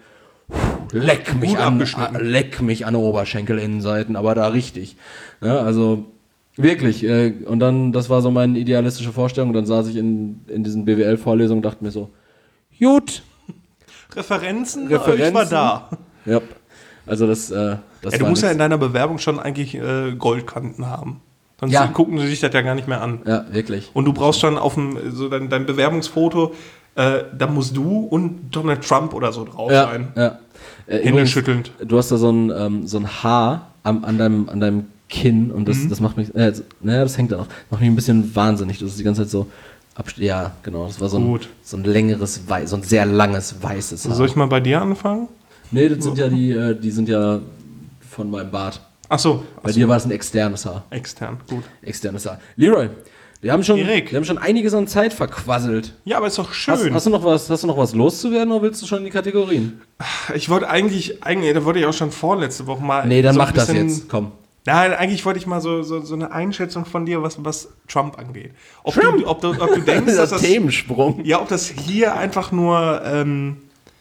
leck mich an, leck mich an Oberschenkelinnenseiten, aber da richtig. Ja, also wirklich. Äh, und dann, das war so meine idealistische Vorstellung. Und dann saß ich in, in diesen B W L-Vorlesungen und dachte mir so, gut. Referenzen, Referenzen. ich war da. Ja, also das, äh, das Ja, du war musst ja nix. in deiner Bewerbung schon eigentlich äh, Goldkanten haben. Sonst Ja. gucken sie sich das ja gar nicht mehr an. Ja, wirklich. Und du brauchst schon auf dem, so dein, dein Bewerbungsfoto, äh, da musst du und Donald Trump oder so drauf Ja, sein. ja. Äh, Hände übrigens, schüttelnd. Du hast da so ein, ähm, so ein Haar am, an, deinem, an deinem Kinn und das, Mhm. das macht mich, äh, naja, das hängt da auch, macht mich ein bisschen wahnsinnig. Das ist die ganze Zeit so, abst- ja, genau, das war so ein, Gut. so ein längeres, Wei- so ein sehr langes, weißes Haar. Soll ich mal bei dir anfangen? Nee, das sind ja die, äh, die sind ja von meinem Bart. Ach so. Bei dir war es ein externes Haar. Extern, gut. Externes Haar. Leroy, wir haben schon, Erik. wir haben schon einiges an Zeit verquasselt. Ja, aber ist doch Hast, schön. hast, du noch was, hast du noch was loszuwerden oder willst du schon in die Kategorien? Ich wollte eigentlich, eigentlich, da wollte ich auch schon vorletzte Woche mal. Nee, dann so ein mach das bisschen- jetzt. Komm. Nein, eigentlich wollte ich mal so, so, so eine Einschätzung von dir, was, was Trump angeht. Ob, Trump? Du, ob, du, ob du denkst, Dieser dass das, Themensprung. ja, ob das hier einfach nur ähm,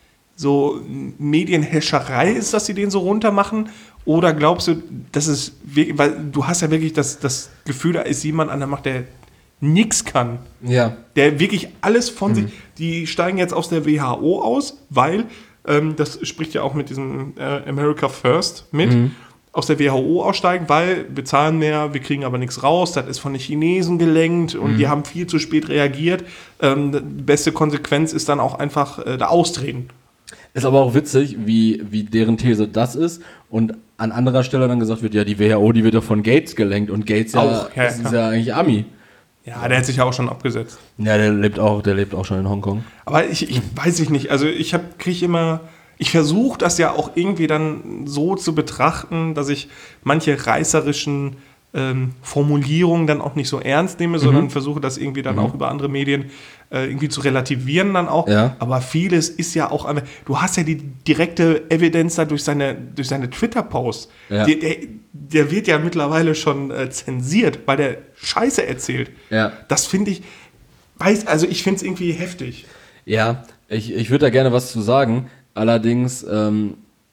so Medienhäscherei ist, dass sie den so runter machen, oder glaubst du, dass es wirklich, weil du hast ja wirklich das, das Gefühl, da ist jemand an der Macht, der nichts kann. Ja. Der wirklich alles von sich, die steigen jetzt aus der W H O aus, weil, ähm, das spricht ja auch mit diesem äh, America First mit, aus der W H O aussteigen, weil wir zahlen mehr, wir kriegen aber nichts raus, das ist von den Chinesen gelenkt und die haben viel zu spät reagiert. Ähm, die beste Konsequenz ist dann auch einfach äh, da austreten. Ist aber auch witzig, wie, wie deren These das ist und an anderer Stelle dann gesagt wird, ja, die W H O, die wird doch von Gates gelenkt und Gates ja, Auch, ja, das ist klar. ja eigentlich Ami. Ja, der hat sich ja auch schon abgesetzt. Ja, der lebt auch, der lebt auch schon in Hongkong. Aber ich, ich weiß ich nicht. Also ich habe kriege immer, ich versuche das ja auch irgendwie dann so zu betrachten, dass ich manche reißerischen ähm, Formulierungen dann auch nicht so ernst nehme, sondern versuche das irgendwie dann auch über andere Medien äh, irgendwie zu relativieren dann auch. Ja. Aber vieles ist ja auch, einfach- du hast ja die direkte Evidenz da durch seine, durch seine Twitter-Posts. Ja. Der, der, der wird ja mittlerweile schon äh, zensiert, weil der Scheiße erzählt. Ja. Das finde ich, weiß, also ich finde es irgendwie heftig. Ja, ich, ich würde da gerne was zu sagen. Allerdings, ähm,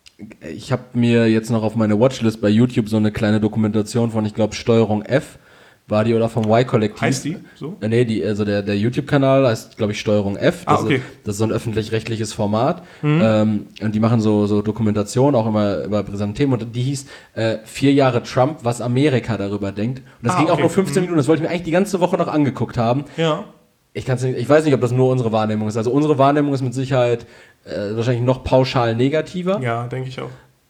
ich habe mir jetzt noch auf meine Watchlist bei YouTube so eine kleine Dokumentation von, ich glaube, Steuerung F, war die oder vom Y-Kollektiv. Heißt die so? Äh, nee, die, also der, der YouTube-Kanal heißt, glaube ich, Steuerung F. Ah, Das, okay. ist, das ist so ein öffentlich-rechtliches Format. Ähm, und die machen so, so Dokumentationen, auch immer über brisante Themen. Und die hieß äh, Vier Jahre Trump, was Amerika darüber denkt. Und das Ah, ging auch okay. nur fünfzehn Minuten. Das wollte ich mir eigentlich die ganze Woche noch angeguckt haben. Ja. Ich, kann's nicht, ich weiß nicht, ob das nur unsere Wahrnehmung ist. Also unsere Wahrnehmung ist mit Sicherheit äh, wahrscheinlich noch pauschal negativer. Ja, denke ich auch.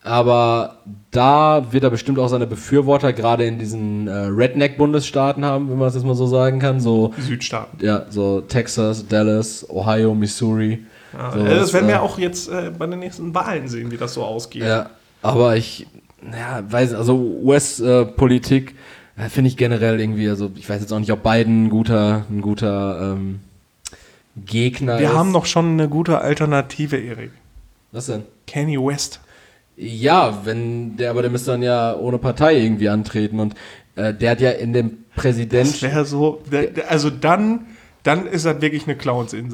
Aber da wird er bestimmt auch seine Befürworter gerade in diesen äh, Redneck-Bundesstaaten haben, wenn man das jetzt mal so sagen kann. So, Die Südstaaten. ja, so Texas, Dallas, Ohio, Missouri. Ja, sowas, äh, das werden äh, wir auch jetzt äh, bei den nächsten Wahlen sehen, wie das so ausgeht. Ja, aber ich, ja, weiß, also U S-Politik äh, finde ich generell irgendwie, also ich weiß jetzt auch nicht, ob Biden ein guter, ein guter ähm, Gegner Wir ist. haben noch schon eine gute Alternative, Erik. Was denn? Kanye West. Ja, wenn der, aber der müsste dann ja ohne Partei irgendwie antreten und äh, der hat ja in dem Das Präsident, wäre so, der, der, also dann, dann ist das wirklich eine Clownsinsel.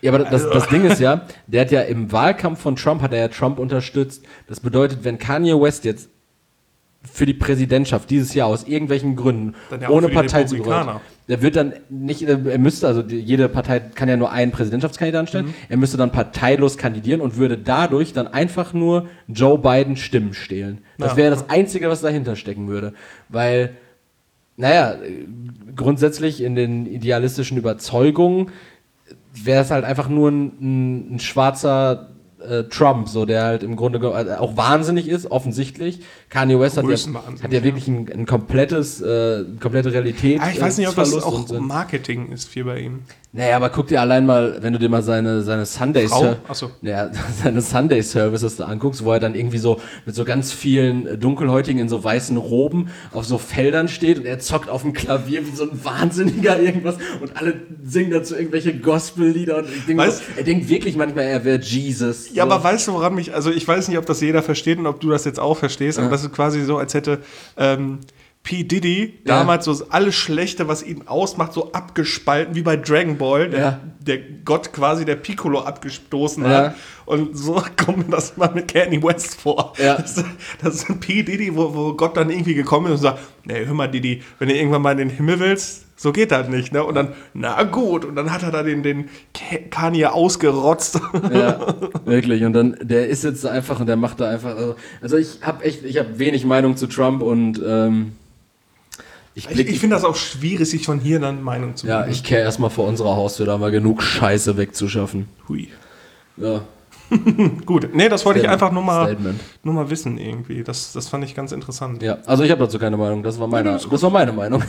Ja, aber das, das Ding ist ja, der hat ja im Wahlkampf von Trump, hat er ja Trump unterstützt. Das bedeutet, wenn Kanye West jetzt für die Präsidentschaft dieses Jahr aus irgendwelchen Gründen Dann ja auch ohne für die Partei zu Republikaner. gehören, der wird dann nicht, er müsste, also die, jede Partei kann ja nur einen Präsidentschaftskandidaten stellen, Mhm. er müsste dann parteilos kandidieren und würde dadurch dann einfach nur Joe Biden Stimmen stehlen. Das Ja. wäre das Einzige, was dahinter stecken würde. Weil, naja, grundsätzlich in den idealistischen Überzeugungen wäre es halt einfach nur ein, ein, ein schwarzer äh, Trump, so der halt im Grunde ge- äh, auch wahnsinnig ist, offensichtlich. Kanye West hat ja, Größenwahnsinnig, hat ja wirklich ein, ein komplettes, äh, komplette Realität. Ah, ich weiß nicht, ob das Verlust auch und so. Marketing ist viel bei ihm. Naja, aber guck dir allein mal, wenn du dir mal seine, seine Sunday Frau? Ser- Achso. ja, seine Sunday Services da anguckst, wo er dann irgendwie so mit so ganz vielen Dunkelhäutigen in so weißen Roben auf so Feldern steht und er zockt auf dem Klavier wie so ein Wahnsinniger irgendwas und alle singen dazu irgendwelche Gospellieder und ich denke, Weißt- so, er denkt wirklich manchmal, er wäre Jesus. Ja, so. aber weißt du, woran mich, also ich weiß nicht, ob das jeder versteht und ob du das jetzt auch verstehst, aber das ist quasi so, als hätte ähm, P. Diddy Ja. damals so alles Schlechte, was ihn ausmacht, so abgespalten, wie bei Dragon Ball, der, Ja. der Gott quasi der Piccolo abgestoßen Ja. hat. Und so kommt mir das mal mit Kanye West vor. Ja. Das, das ist ein P. Diddy, wo, wo Gott dann irgendwie gekommen ist und sagt, nee, hör mal Diddy, wenn du irgendwann mal in den Himmel willst, so geht das nicht, ne? Und dann, na gut, und dann hat er da den, den Kanye ausgerotzt. Ja, wirklich. Und dann, der ist jetzt einfach und der macht da einfach. Also, also ich habe echt, ich habe wenig Meinung zu Trump und ähm, ich Ich, blick, ich finde das auch schwierig, sich von hier dann Meinung zu ja, bilden. ich kehre erstmal vor unserer Haustür, da haben wir genug Scheiße wegzuschaffen. Hui. Ja, Gut, nee, das wollte ich Statement. einfach nur mal, Statement. nur mal wissen irgendwie. Das, das fand ich ganz interessant. Ja, also ich habe dazu keine Meinung. Das war meine, Ja, das ist gut. das war meine Meinung.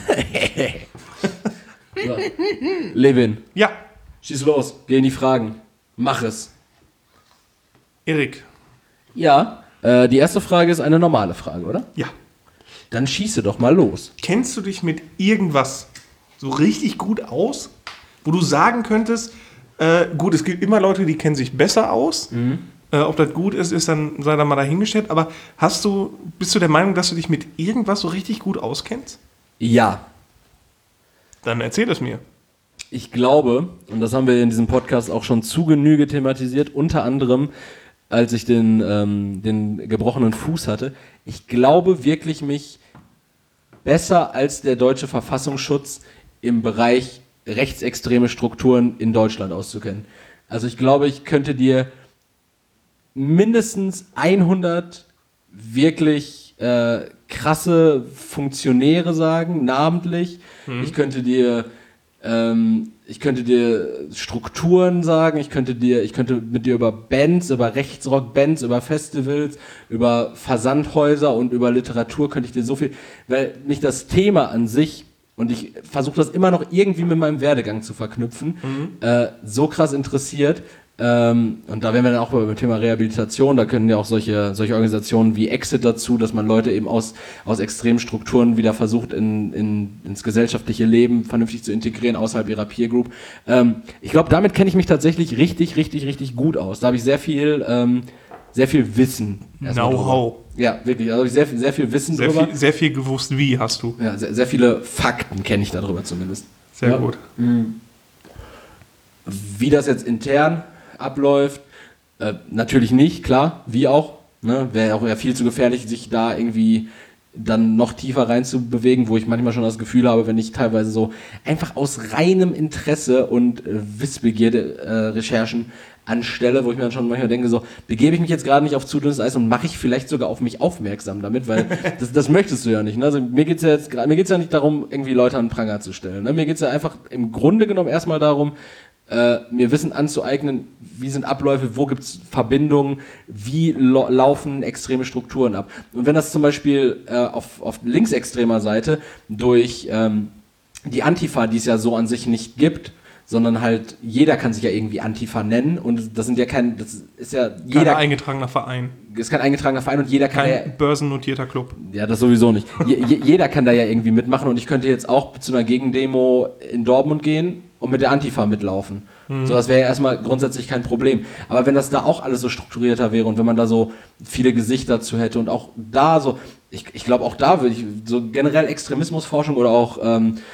So. Levin, Ja, schieß los, geh in die Fragen. Mach es. Erik. Ja, äh, die erste Frage ist eine normale Frage, oder? Ja. Dann schieße doch mal los. Kennst du dich mit irgendwas so richtig gut aus, wo du sagen könntest, äh, gut, es gibt immer Leute, die kennen sich besser aus. Äh, ob das gut ist, ist dann, sei dann mal dahingestellt. Aber hast du, bist du der Meinung, dass du dich mit irgendwas so richtig gut auskennst? Ja. Dann erzähl es mir. Ich glaube, und das haben wir in diesem Podcast auch schon zu Genüge thematisiert, unter anderem, als ich den, ähm, den gebrochenen Fuß hatte, ich glaube wirklich, mich besser als der deutsche Verfassungsschutz im Bereich rechtsextreme Strukturen in Deutschland auszukennen. Also ich glaube, ich könnte dir mindestens hundert wirklich äh, krasse Funktionäre sagen, namentlich. Ich könnte dir ähm, ich könnte dir Strukturen sagen, ich könnte dir, ich könnte mit dir über Bands, über Rechtsrock-Bands, über Festivals, über Versandhäuser und über Literatur könnte ich dir so viel, weil mich das Thema an sich, und ich versuche das immer noch irgendwie mit meinem Werdegang zu verknüpfen, äh, so krass interessiert. Ähm, und da wären wir dann auch beim Thema Rehabilitation, da können ja auch solche, solche Organisationen wie Exit dazu, dass man Leute eben aus, aus extremen Strukturen wieder versucht, in, in, ins gesellschaftliche Leben vernünftig zu integrieren, außerhalb ihrer Peer Group. Ähm, ich glaube, damit kenne ich mich tatsächlich richtig, richtig, richtig gut aus. Da habe ich sehr viel, ähm, sehr viel Wissen. erstmal Know-how. drüber. Ja, wirklich. Also habe ich sehr, viel- sehr viel Wissen Sehr drüber. viel, sehr viel gewusst, wie hast du. Ja, sehr, sehr viele Fakten kenne ich darüber zumindest. Sehr Ja. gut. Wie das jetzt intern abläuft, äh, natürlich nicht, klar, wie auch. Ne? Wäre auch ja viel zu gefährlich, sich da irgendwie dann noch tiefer rein zu bewegen, wo ich manchmal schon das Gefühl habe, wenn ich teilweise so einfach aus reinem Interesse und äh, Wissbegierde äh, Recherchen anstelle, wo ich mir dann schon manchmal denke, so, begebe ich mich jetzt gerade nicht auf zu dünnes Eis und mache ich vielleicht sogar auf mich aufmerksam damit, weil das, das möchtest du ja nicht. Ne? Also mir geht's ja jetzt gra- mir geht's ja nicht darum, irgendwie Leute an den Pranger zu stellen. Ne? Mir geht's ja einfach im Grunde genommen erstmal darum, äh, mir Wissen anzueignen, wie sind Abläufe, wo gibt's Verbindungen, wie lo- laufen extreme Strukturen ab. Und wenn das zum Beispiel äh, auf, auf linksextremer Seite durch ähm, die Antifa, die es ja so an sich nicht gibt, sondern halt jeder kann sich ja irgendwie Antifa nennen und das sind ja kein, das ist ja Kein jeder eingetragener Verein. ist kein eingetragener Verein und jeder kann ja, Kein börsennotierter Club. ja das sowieso nicht. Je, je, jeder kann da ja irgendwie mitmachen und ich könnte jetzt auch zu einer Gegendemo in Dortmund gehen und mit der Antifa mitlaufen. So, das wäre ja erstmal grundsätzlich kein Problem. Aber wenn das da auch alles so strukturierter wäre und wenn man da so viele Gesichter zu hätte und auch da so, ich, ich glaube auch da würde ich so generell Extremismusforschung oder auch ähm,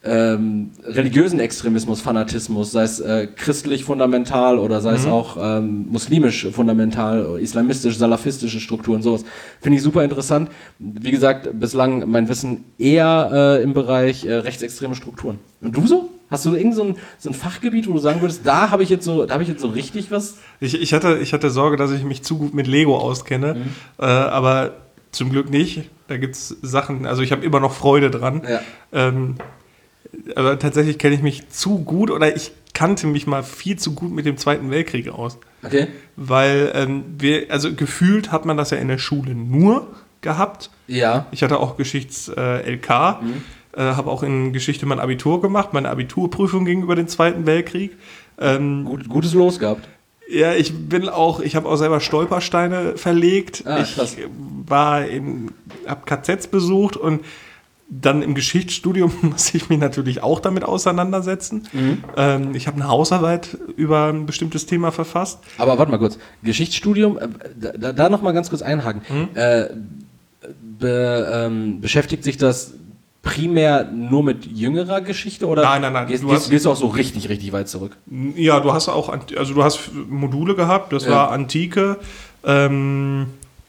ähm, religiösen Extremismus, Fanatismus, sei es äh, christlich fundamental oder sei es Mhm. auch ähm, muslimisch fundamental, islamistisch, salafistische Strukturen, sowas. Finde ich super interessant. Wie gesagt, bislang mein Wissen eher äh, im Bereich äh, rechtsextreme Strukturen. Und du so? Hast du irgend so ein, so ein Fachgebiet, wo du sagen würdest, da habe ich jetzt so, da habe ich jetzt so richtig was? Ich, ich, hatte, ich hatte Sorge, dass ich mich zu gut mit Lego auskenne, Mhm. äh, aber zum Glück nicht. Da gibt es Sachen, also ich habe immer noch Freude dran. Ja. Ähm, aber tatsächlich kenne ich mich zu gut oder ich kannte mich mal viel zu gut mit dem Zweiten Weltkrieg aus. Okay. Weil ähm, wir, also gefühlt hat man das ja in der Schule nur gehabt. Ja. Ich hatte auch Geschichts-L K, Mhm. äh, habe auch in Geschichte mein Abitur gemacht, meine Abiturprüfung ging über den Zweiten Weltkrieg. Ähm, Gut, gutes Los gehabt. ja, ich bin auch, ich habe auch selber Stolpersteine verlegt. Ah, ich krass. war in, habe K Zs besucht und dann im Geschichtsstudium muss ich mich natürlich auch damit auseinandersetzen. Mhm. Ähm, ich habe eine Hausarbeit über ein bestimmtes Thema verfasst. Aber warte mal kurz, Geschichtsstudium, äh, da, da noch mal ganz kurz einhaken. Mhm. Äh, be, ähm, beschäftigt sich das primär nur mit jüngerer Geschichte oder Nein, nein, nein, Gehst, du gehst, hast- gehst du auch so richtig, richtig weit zurück? Ja, du hast auch, Ant- also du hast Module gehabt, das Ja. war Antike, ähm,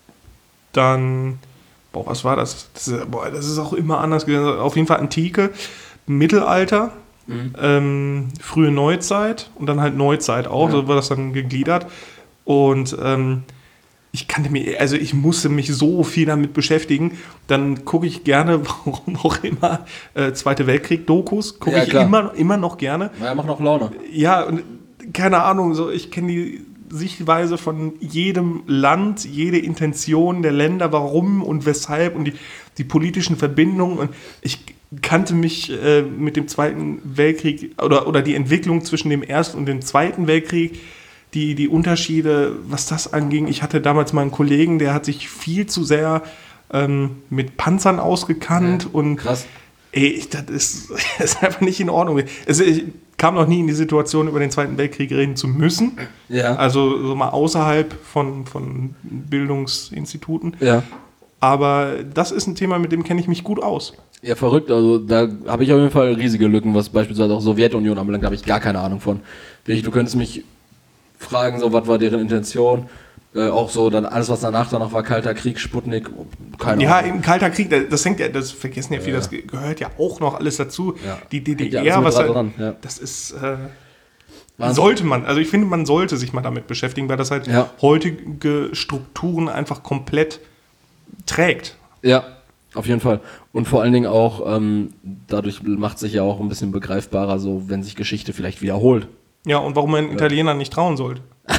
dann, boah, was war das? Das ist, boah, das ist auch immer anders gewesen. Auf jeden Fall Antike, Mittelalter, Mhm. ähm, frühe Neuzeit und dann halt Neuzeit auch, Ja. so war das dann gegliedert. Und ähm, ich kannte mir, also ich musste mich so viel damit beschäftigen. Dann gucke ich gerne, warum auch immer, äh, Zweite Weltkrieg-Dokus, gucke Ja, ich klar. immer, immer noch gerne. Ja, macht noch Laune. Ja, und keine Ahnung, so ich kenne die Sichtweise von jedem Land, jede Intention der Länder, warum und weshalb und die, die politischen Verbindungen. Und ich kannte mich äh, mit dem Zweiten Weltkrieg oder, oder die Entwicklung zwischen dem Ersten und dem Zweiten Weltkrieg, die, die Unterschiede, was das anging. Ich hatte damals mal einen Kollegen, der hat sich viel zu sehr ähm, mit Panzern ausgekannt Ja, und krass. ey, ich- das ist, das ist einfach nicht in Ordnung. Also ich kam noch nie in die Situation, über den Zweiten Weltkrieg reden zu müssen. Ja. Also so mal außerhalb von, von Bildungsinstituten. Ja. Aber das ist ein Thema, mit dem kenne ich mich gut aus. Ja, verrückt. Also da habe ich auf jeden Fall riesige Lücken, was beispielsweise auch Sowjetunion anbelangt, da habe ich gar keine Ahnung von. Wirklich, du könntest mich fragen, so was war deren Intention. Äh, auch so dann alles, was danach dann noch war, Kalter Krieg, Sputnik, keine Ja, Ahnung. im Kalter Krieg, das, das hängt ja, das vergessen ja viele, Ja. das ge- gehört ja auch noch alles dazu. Ja. Die Hängt D ja D alles R, mit was dran da, dran, ja. das ist, äh, Wahnsinn. sollte man, also ich finde, man sollte sich mal damit beschäftigen, weil das halt Ja. heutige Strukturen einfach komplett trägt. Ja, auf jeden Fall. Und vor allen Dingen auch, ähm, dadurch macht sich ja auch ein bisschen begreifbarer, so wenn sich Geschichte vielleicht wiederholt. Ja, und warum man Italienern nicht trauen sollte.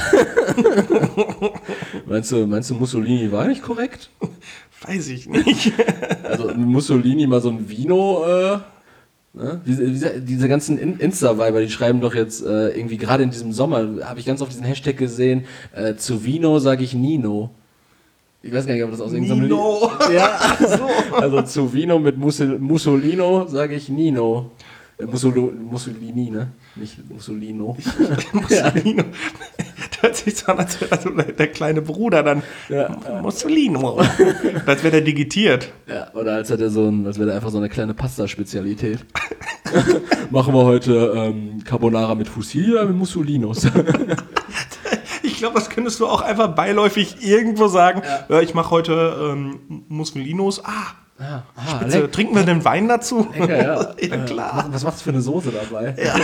Meinst du, meinst du, Mussolini war nicht korrekt? Weiß ich nicht. Also Mussolini mal so ein Vino, äh, ne? diese, diese, diese ganzen In- Insta-Weiber, die schreiben doch jetzt äh, irgendwie gerade in diesem Sommer, habe ich ganz oft diesen Hashtag gesehen, äh, zu Vino sage ich Nino. Ich weiß gar nicht, ob das aus irgendeinem Lied... Nino. Ja, also zu Vino mit Mussul Mussolino sage ich Nino. Äh, Mussolo Mussolini, ne? Nicht Mussolino. Mussolino. Das hört sich so an, als wäre das so der kleine Bruder dann. Ja, Mussolino. Als wäre der digitiert. ja, oder als hätte er so ein, als wäre er einfach so eine kleine Pasta-Spezialität. Machen wir heute ähm, Carbonara mit Fusilli oder mit Mussolinos? Ich glaube, das könntest du auch einfach beiläufig irgendwo sagen. Ja. Ja, ich mache heute ähm, Mussolinos. Ah, Ah, ah, bitte, leck- trinken wir denn Wein dazu? lecker, ja. Ja, klar. Was, was macht's für eine Soße dabei? Ja.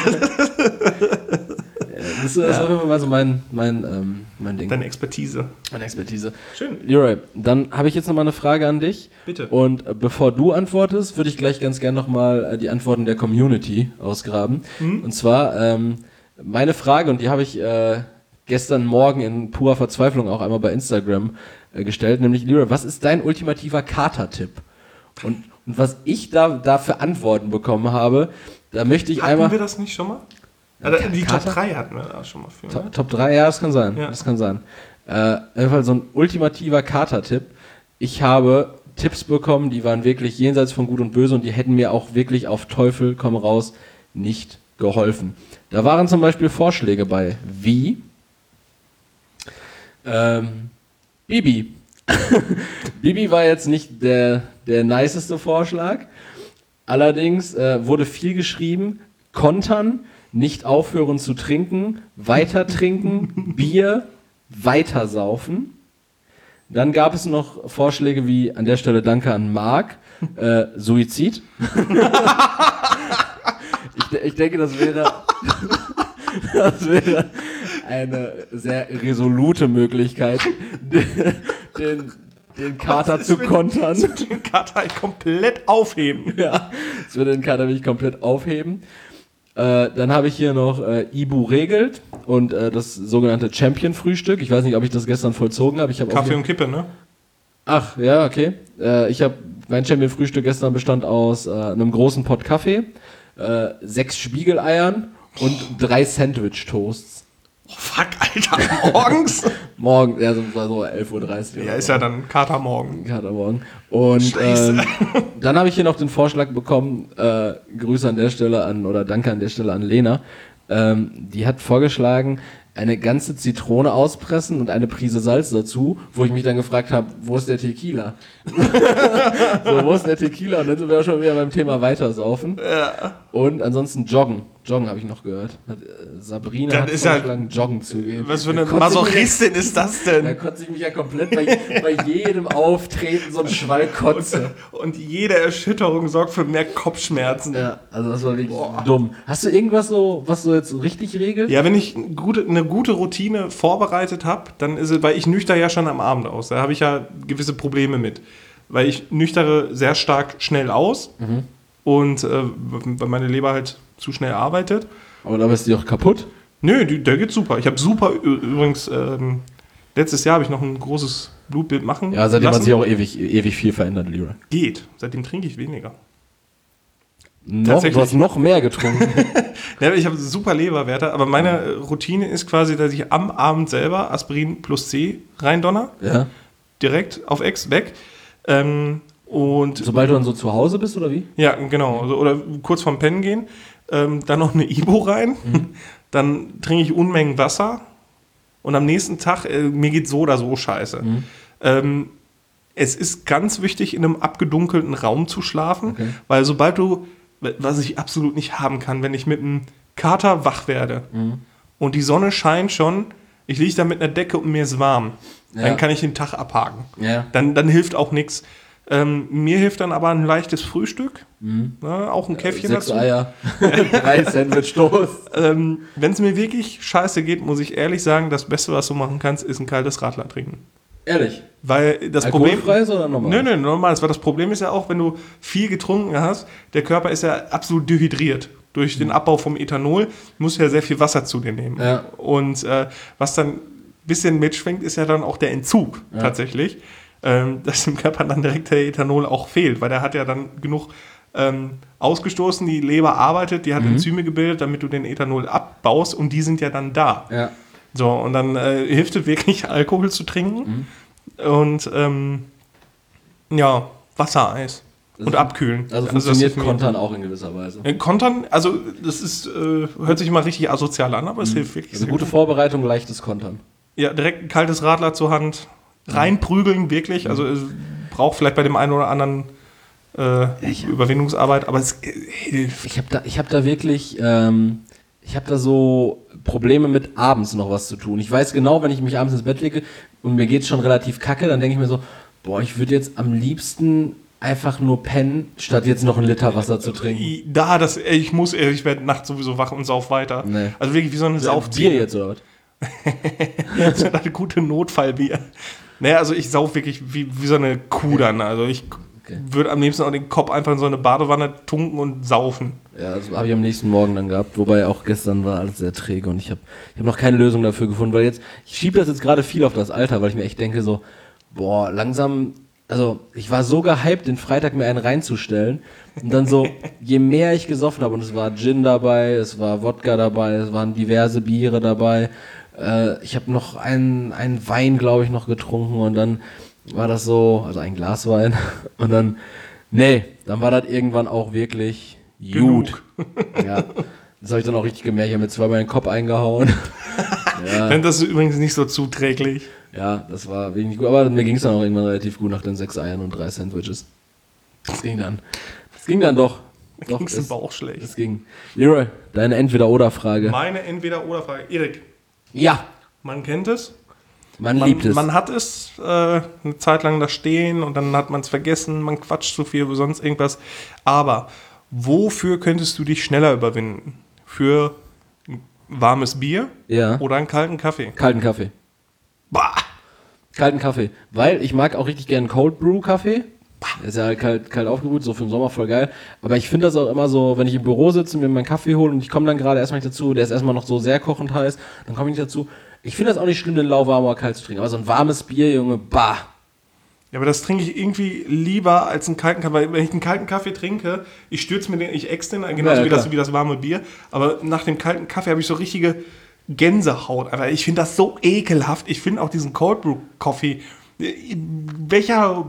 das ist, das ist auf jeden Fall mal so mein, mein, ähm, mein Ding. Deine Expertise. Meine Expertise. Schön. Leroy, dann habe ich jetzt noch mal eine Frage an dich. Bitte. Und äh, bevor du antwortest, würde ich gleich ganz gern noch mal äh, die Antworten der Community ausgraben. Mhm. Und zwar ähm, meine Frage, und die habe ich äh, gestern Morgen in purer Verzweiflung auch einmal bei Instagram äh, gestellt, nämlich Leroy, was ist dein ultimativer Kater-Tipp? Und, und was ich da, da für Antworten bekommen habe, da möchte ich Hatten einmal... wir das nicht schon mal? Ja, Also, die Top Kater? drei hatten wir da schon mal für. Top, Ne? Top drei, ja, das kann sein. Ja. Das kann sein. Äh, auf jeden Fall so ein ultimativer Kater-Tipp. Ich habe Tipps bekommen, die waren wirklich jenseits von Gut und Böse und die hätten mir auch wirklich auf Teufel komm raus nicht geholfen. Da waren zum Beispiel Vorschläge bei, wie ähm, Bibi. Bibi war jetzt nicht der, der niceste Vorschlag, Allerdings äh, wurde viel geschrieben, kontern, nicht aufhören zu trinken, weiter trinken, Bier, weiter saufen. Dann gab es noch Vorschläge wie, an der Stelle danke an Marc, äh, Suizid. ich, ich denke, das wäre, das wäre eine sehr resolute Möglichkeit, den, den, den Kater zu kontern. Den Kater halt komplett aufheben. Ja, das würde den Kater wirklich komplett aufheben. Äh, dann habe ich hier noch äh, Ibu regelt und äh, das sogenannte Champion-Frühstück. Ich weiß nicht, ob ich das gestern vollzogen habe. Ich hab Kaffee auch und Kippe, ne? Ach, ja, okay. Äh, ich habe mein Champion-Frühstück gestern bestand aus äh, einem großen Pott Kaffee, äh, sechs Spiegeleiern und drei Sandwich-Toasts. Oh, fuck, Alter, morgens? Morgen, ja, so, so elf Uhr dreißig. Ja, ist ja dann Katermorgen. Katermorgen. Und ähm, dann habe ich hier noch den Vorschlag bekommen, äh, Grüße an der Stelle an, oder Danke an der Stelle an Lena. Ähm, die hat vorgeschlagen, eine ganze Zitrone auspressen und eine Prise Salz dazu, wo ich mich dann gefragt habe, wo ist der Tequila? so, wo ist der Tequila? Und dann sind wir auch schon wieder beim Thema Weitersaufen. Ja. Und ansonsten Joggen. Joggen habe ich noch gehört. Hat, äh, Sabrina Das hat ist vorgeschlagen, Joggen zu gehen. Was für eine Da kotze ich mich Masochistin ist das ja- Da denn? kotze ich mich ja komplett bei, bei jedem Auftreten so ein Schwall Kotze. Und jede Erschütterung sorgt für mehr Kopfschmerzen. Ja, also das war wirklich dumm. Hast du irgendwas so, was du jetzt so richtig regelt? Ja, wenn ich eine gute, eine gute Routine vorbereitet habe, dann ist es, weil ich nüchter ja schon am Abend aus. Da habe ich ja gewisse Probleme mit. Weil ich nüchtere sehr stark schnell aus Mhm. und äh, weil meine Leber halt zu schnell arbeitet. Aber da bist du doch kaputt. Nö, die, der geht super. Ich habe super, ü- übrigens, ähm, letztes Jahr habe ich noch ein großes Blutbild machen Ja, seitdem hat lassen. sich auch ewig, ewig viel verändert, Leroy. Geht. Seitdem trinke ich weniger. Noch, Tatsächlich. du hast noch mehr getrunken. Ja, ich habe super Leberwerte, aber meine Routine ist quasi, dass ich am Abend selber Aspirin plus C reindonner, ja. direkt auf Ex weg. Ähm, und Sobald du dann so zu Hause bist, oder wie? ja, genau. Also, oder kurz vorm Pennen gehen. Ähm, dann noch eine Ibo rein. Dann trinke ich Unmengen Wasser. Und am nächsten Tag, äh, mir geht so oder so scheiße. Mhm. Ähm, es ist ganz wichtig, in einem abgedunkelten Raum zu schlafen, Okay. weil sobald du, was ich absolut nicht haben kann, wenn ich mit einem Kater wach werde Mhm. und die Sonne scheint schon, ich liege da mit einer Decke und mir ist warm, Ja. dann kann ich den Tag abhaken. Ja. Dann, dann hilft auch nichts. Ähm, mir hilft dann aber ein leichtes Frühstück, Mhm. ne, auch ein Käffchen Sechs dazu. Eier, drei Sandwich-Toast. Ähm, wenn es mir wirklich scheiße geht, muss ich ehrlich sagen, das Beste, was du machen kannst, ist ein kaltes Radler trinken. Ehrlich? Weil das Problem... Alkoholfreies oder normal? Nö, nö, normal. Weil das Problem ist ja auch, wenn du viel getrunken hast, der Körper ist ja absolut dehydriert. Durch den Abbau vom Ethanol musst du ja sehr viel Wasser zu dir nehmen. Ja. Und äh, was dann ein bisschen mitschwingt, ist ja dann auch der Entzug Ja. tatsächlich. Ähm, dass dem Körper dann direkt der Ethanol auch fehlt, weil der hat ja dann genug ähm, ausgestoßen, die Leber arbeitet, die hat Mhm. Enzyme gebildet, damit du den Ethanol abbaust und die sind ja dann da. Ja. So, und dann äh, hilft es wirklich, Alkohol zu trinken und ähm, ja, Wassereis und Also- abkühlen. Also das funktioniert ist mir- Kontern auch in gewisser Weise. Äh, Kontern, also das ist, äh, hört sich immer richtig asozial an, aber es hilft wirklich. Also sehr gute gut. Vorbereitung, leichtes Kontern. Ja, direkt ein kaltes Radler zur Hand, reinprügeln wirklich, also es braucht vielleicht bei dem einen oder anderen äh, Überwindungsarbeit, aber es äh, hilft. Ich habe da, ich hab da wirklich, ähm, ich habe da so Probleme mit abends noch was zu tun. Ich weiß genau, wenn ich mich abends ins Bett lege und mir geht's schon relativ kacke, dann denke ich mir so, boah, ich würde jetzt am liebsten einfach nur pennen, statt jetzt noch einen Liter Wasser zu trinken. Da, das, ey, ich muss, ey, ich werde nachts sowieso wach und sauf weiter. Nee. Also wirklich wie so eine Bier Saufziele. jetzt, oder was? Das ist eine gute Notfallbier. Naja, also ich sauf wirklich wie, wie so eine Kuh dann. Also ich Okay. würde am liebsten auch den Kopf einfach in so eine Badewanne tunken und saufen. Ja, das habe ich am nächsten Morgen dann gehabt, wobei auch gestern war alles sehr träge und ich habe ich hab noch keine Lösung dafür gefunden, weil jetzt, ich schiebe das jetzt gerade viel auf das Alter, weil ich mir echt denke so, boah, langsam, also ich war so gehypt, den Freitag mir einen reinzustellen und dann so, je mehr ich gesoffen habe und es war Gin dabei, es war Wodka dabei, es waren diverse Biere dabei, äh, ich habe noch einen, einen Wein, glaube ich, noch getrunken und dann war das so, also ein Glas Wein und dann, nee, dann war das irgendwann auch wirklich gut. Ja, das habe ich dann auch richtig gemerkt. Ich habe mir zweimal in den Kopf eingehauen. Ja, Denn das ist übrigens nicht so zuträglich. ja, das war wirklich nicht gut. Aber mir ging es dann auch irgendwann relativ gut nach den sechs Eiern und drei Sandwiches. Das ging dann. Das ging dann doch. Mir ging's im Bauch schlecht. Es ging. Leroy, deine Entweder-Oder-Frage. Meine Entweder-Oder-Frage. Erik, Ja, man kennt es. man, Man, liebt es. man hat es äh, eine Zeit lang da stehen und dann hat man es vergessen, man quatscht zu viel oder sonst irgendwas. Aber wofür könntest du dich schneller überwinden? Für ein warmes Bier Ja. oder einen kalten Kaffee? Kalten Kaffee. Bah! Kalten Kaffee. Weil ich mag auch richtig gerne Cold Brew Kaffee. Ist ja halt kalt, kalt aufgebrüht, so für den Sommer voll geil. Aber ich finde das auch immer so, wenn ich im Büro sitze und mir meinen Kaffee hole und ich komme dann gerade erstmal nicht dazu, der ist erstmal noch so sehr kochend heiß, dann komme ich nicht dazu. Ich finde das auch nicht schlimm, den lauwarm oder kalt zu trinken. Aber so ein warmes Bier, Junge, bah. Ja, aber das trinke ich irgendwie lieber als einen kalten Kaffee. Weil wenn ich einen kalten Kaffee trinke, ich stürze mir den, ich ex den, genauso Ja, ja, wie, das, klar. wie das warme Bier. Aber nach dem kalten Kaffee habe ich so richtige Gänsehaut. Aber ich finde das so ekelhaft. Ich finde auch diesen Cold Brew Coffee, welcher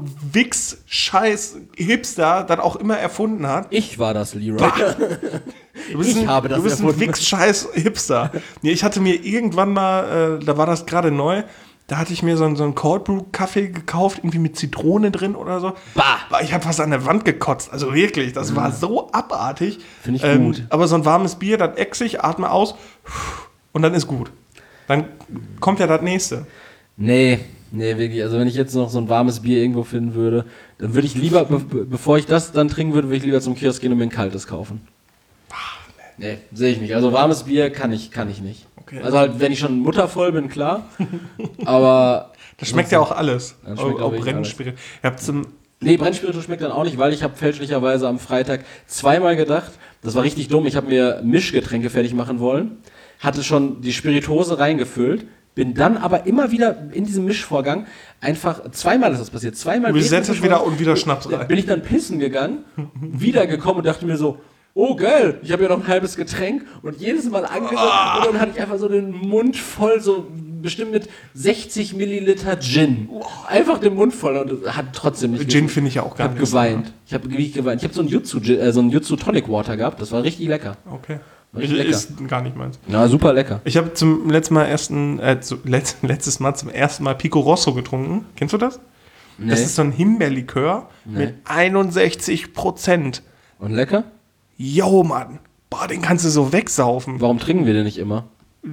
Wix-Scheiß-Hipster das auch immer erfunden hat. Ich war das, Leroy. Du bist Ich ein, habe das du bist ein erfunden. Wix-Scheiß-Hipster. Nee, ich hatte mir irgendwann mal, äh, da war das gerade neu, da hatte ich mir so einen, so einen Cold Brew Kaffee gekauft, irgendwie mit Zitrone drin oder so. Bah. Ich habe fast an der Wand gekotzt. Also wirklich, das war so abartig. Finde ich gut. Aber so ein warmes Bier, dann ex ich, atme aus und dann ist gut. Dann kommt ja das nächste. Nee, nee, wirklich. Also wenn ich jetzt noch so ein warmes Bier irgendwo finden würde, dann würde ich lieber, be be- bevor ich das dann trinken würde, würde ich lieber zum Kiosk gehen und mir ein kaltes kaufen. Nee, sehe ich nicht. Also warmes Bier kann ich, kann ich nicht. Okay. Also halt, wenn ich schon muttervoll bin, klar. Aber Das schmeckt ja auch alles. Das schmeckt auch auch wirklich Brennspirit. Ihr habt zum nee, Brennspiritus schmeckt dann auch nicht, weil ich habe fälschlicherweise am Freitag zweimal gedacht, das war richtig dumm, ich habe mir Mischgetränke fertig machen wollen, hatte schon die Spiritose reingefüllt, bin dann aber immer wieder in diesem Mischvorgang einfach, zweimal ist das passiert, zweimal Du während setzt des es wieder Mischvorgangs und wieder Schnaps rein. bin ich dann pissen gegangen, wiedergekommen und dachte mir so, oh geil, ich habe ja noch ein halbes Getränk und jedes Mal angesagt und dann hatte ich einfach so den Mund voll, so bestimmt mit sechzig Milliliter Gin. Einfach den Mund voll und hat trotzdem nicht Gin finde ich ja auch ich gar habe nicht. geweint. Ich habe wirklich geweint. Ich habe so ein Jutsu, äh, so ein Jutsu Tonic Water gehabt. Das war richtig lecker. Okay. Richtig lecker. Ist gar nicht meins. Ja, super lecker. Ich habe zum letzten Mal ersten, äh, zu, letzt, letztes Mal zum ersten Mal Pico Rosso getrunken. Kennst du das? Nee. Das ist so ein Himbeerlikör Nee. mit einundsechzig Prozent. Und lecker? Jo, Mann. Boah, den kannst du so wegsaufen. Warum trinken wir den nicht immer?